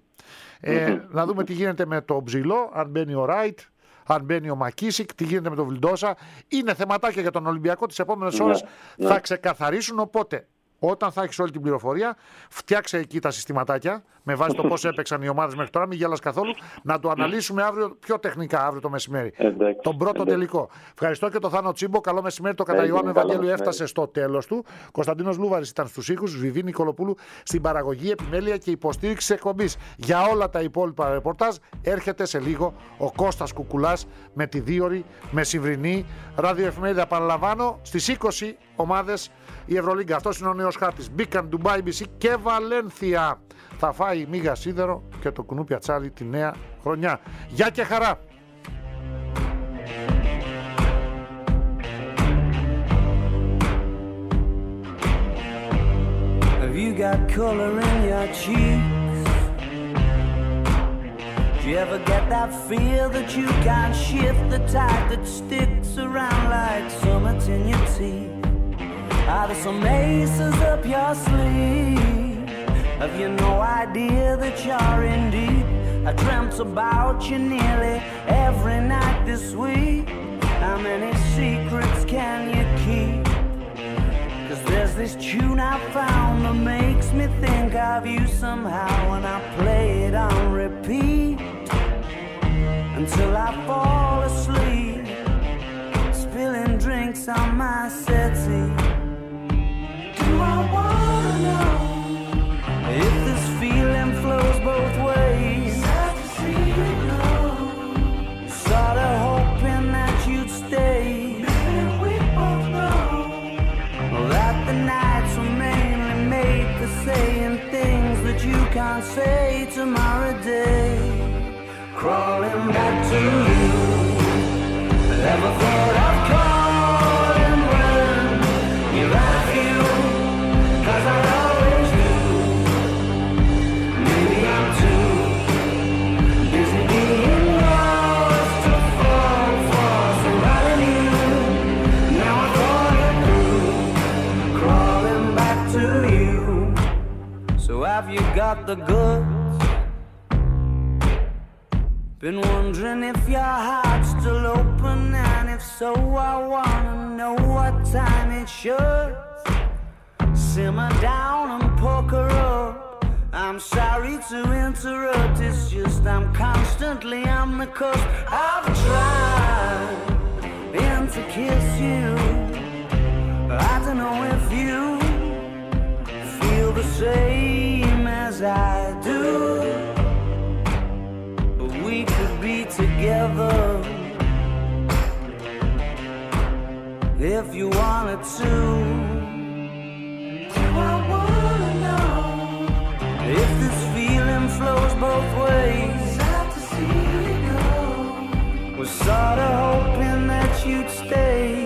Να δούμε τι γίνεται με το Ψηλό, αν μπαίνει ο Ράιτ, αν μπαίνει ο Μακίσικ, τι γίνεται με τον Βιλντόσα. Είναι θεματάκια για τον Ολυμπιακό, τις επόμενες ώρες θα ξεκαθαρίσουν. Οπότε, όταν θα έχεις όλη την πληροφορία, φτιάξε εκεί τα συστηματάκια με βάση το πώς έπαιξαν οι ομάδες μέχρι τώρα. Μην γέλας καθόλου. Να το αναλύσουμε αύριο πιο τεχνικά, αύριο το μεσημέρι. Τον πρώτο τελικό. Ευχαριστώ και τον Θάνο Τσίμπο. Καλό μεσημέρι. Το κατά Ιωάννου Ευαγγέλιο έφτασε στο τέλος του. Κωνσταντίνος Λούβαρης ήταν στους ήχους. Βιβί Νικολοπούλου στην παραγωγή, επιμέλεια και υποστήριξη εκπομπής. Για όλα τα υπόλοιπα ρεπορτάζ έρχεται σε λίγο ο Κώστας Κουκουλάς με τη δίωρη μεσημβρινή ραδιοεφημερίδα. Επαναλαμβάνω, στις 20 ομάδες η Ευρωλίγκα. Αυτός είναι ο νέος χάρτης. Μπήκαν Ντουμπάι, BC και Βαλένθια. Θα φάει η Μίγα Σίδερο και το κουνού Πιατσάλι τη νέα χρονιά. Γεια και χαρά! Have you got color in your cheeks? Do you ever get that feel that you can't shift, the tide that sticks around like summits in your teeth? Are there some aces up your sleeve? Have you no idea that you're in deep? I dreamt about you nearly every night this week. How many secrets can you keep? 'Cause there's this tune I found that makes me think of you somehow, and I play it on repeat until I fall asleep, spilling drinks on my settee. Do I wanna know if this feeling flows both ways? Sad to see you go. Sorta hoping that you'd stay. Maybe we both know that the nights were mainly made for saying things that you can't say tomorrow day. Crawling back to you. Never thought I'd calling when you're out of you, 'cause I always do. Maybe I'm too busy being lost to fall for somebody new. Now I thought it through, crawling back to you. So have you got the goods? Been wondering if your heart's still open, and if so, I wanna know what time it should. Simmer down and poker up. I'm sorry to interrupt, it's just I'm constantly on the cusp. I've tried been to kiss you. I don't know if you feel the same as I do. We could be together if you wanted to. Do I wanna know if this feeling flows both ways? Sad to see you go. Was sorta hoping that you'd stay.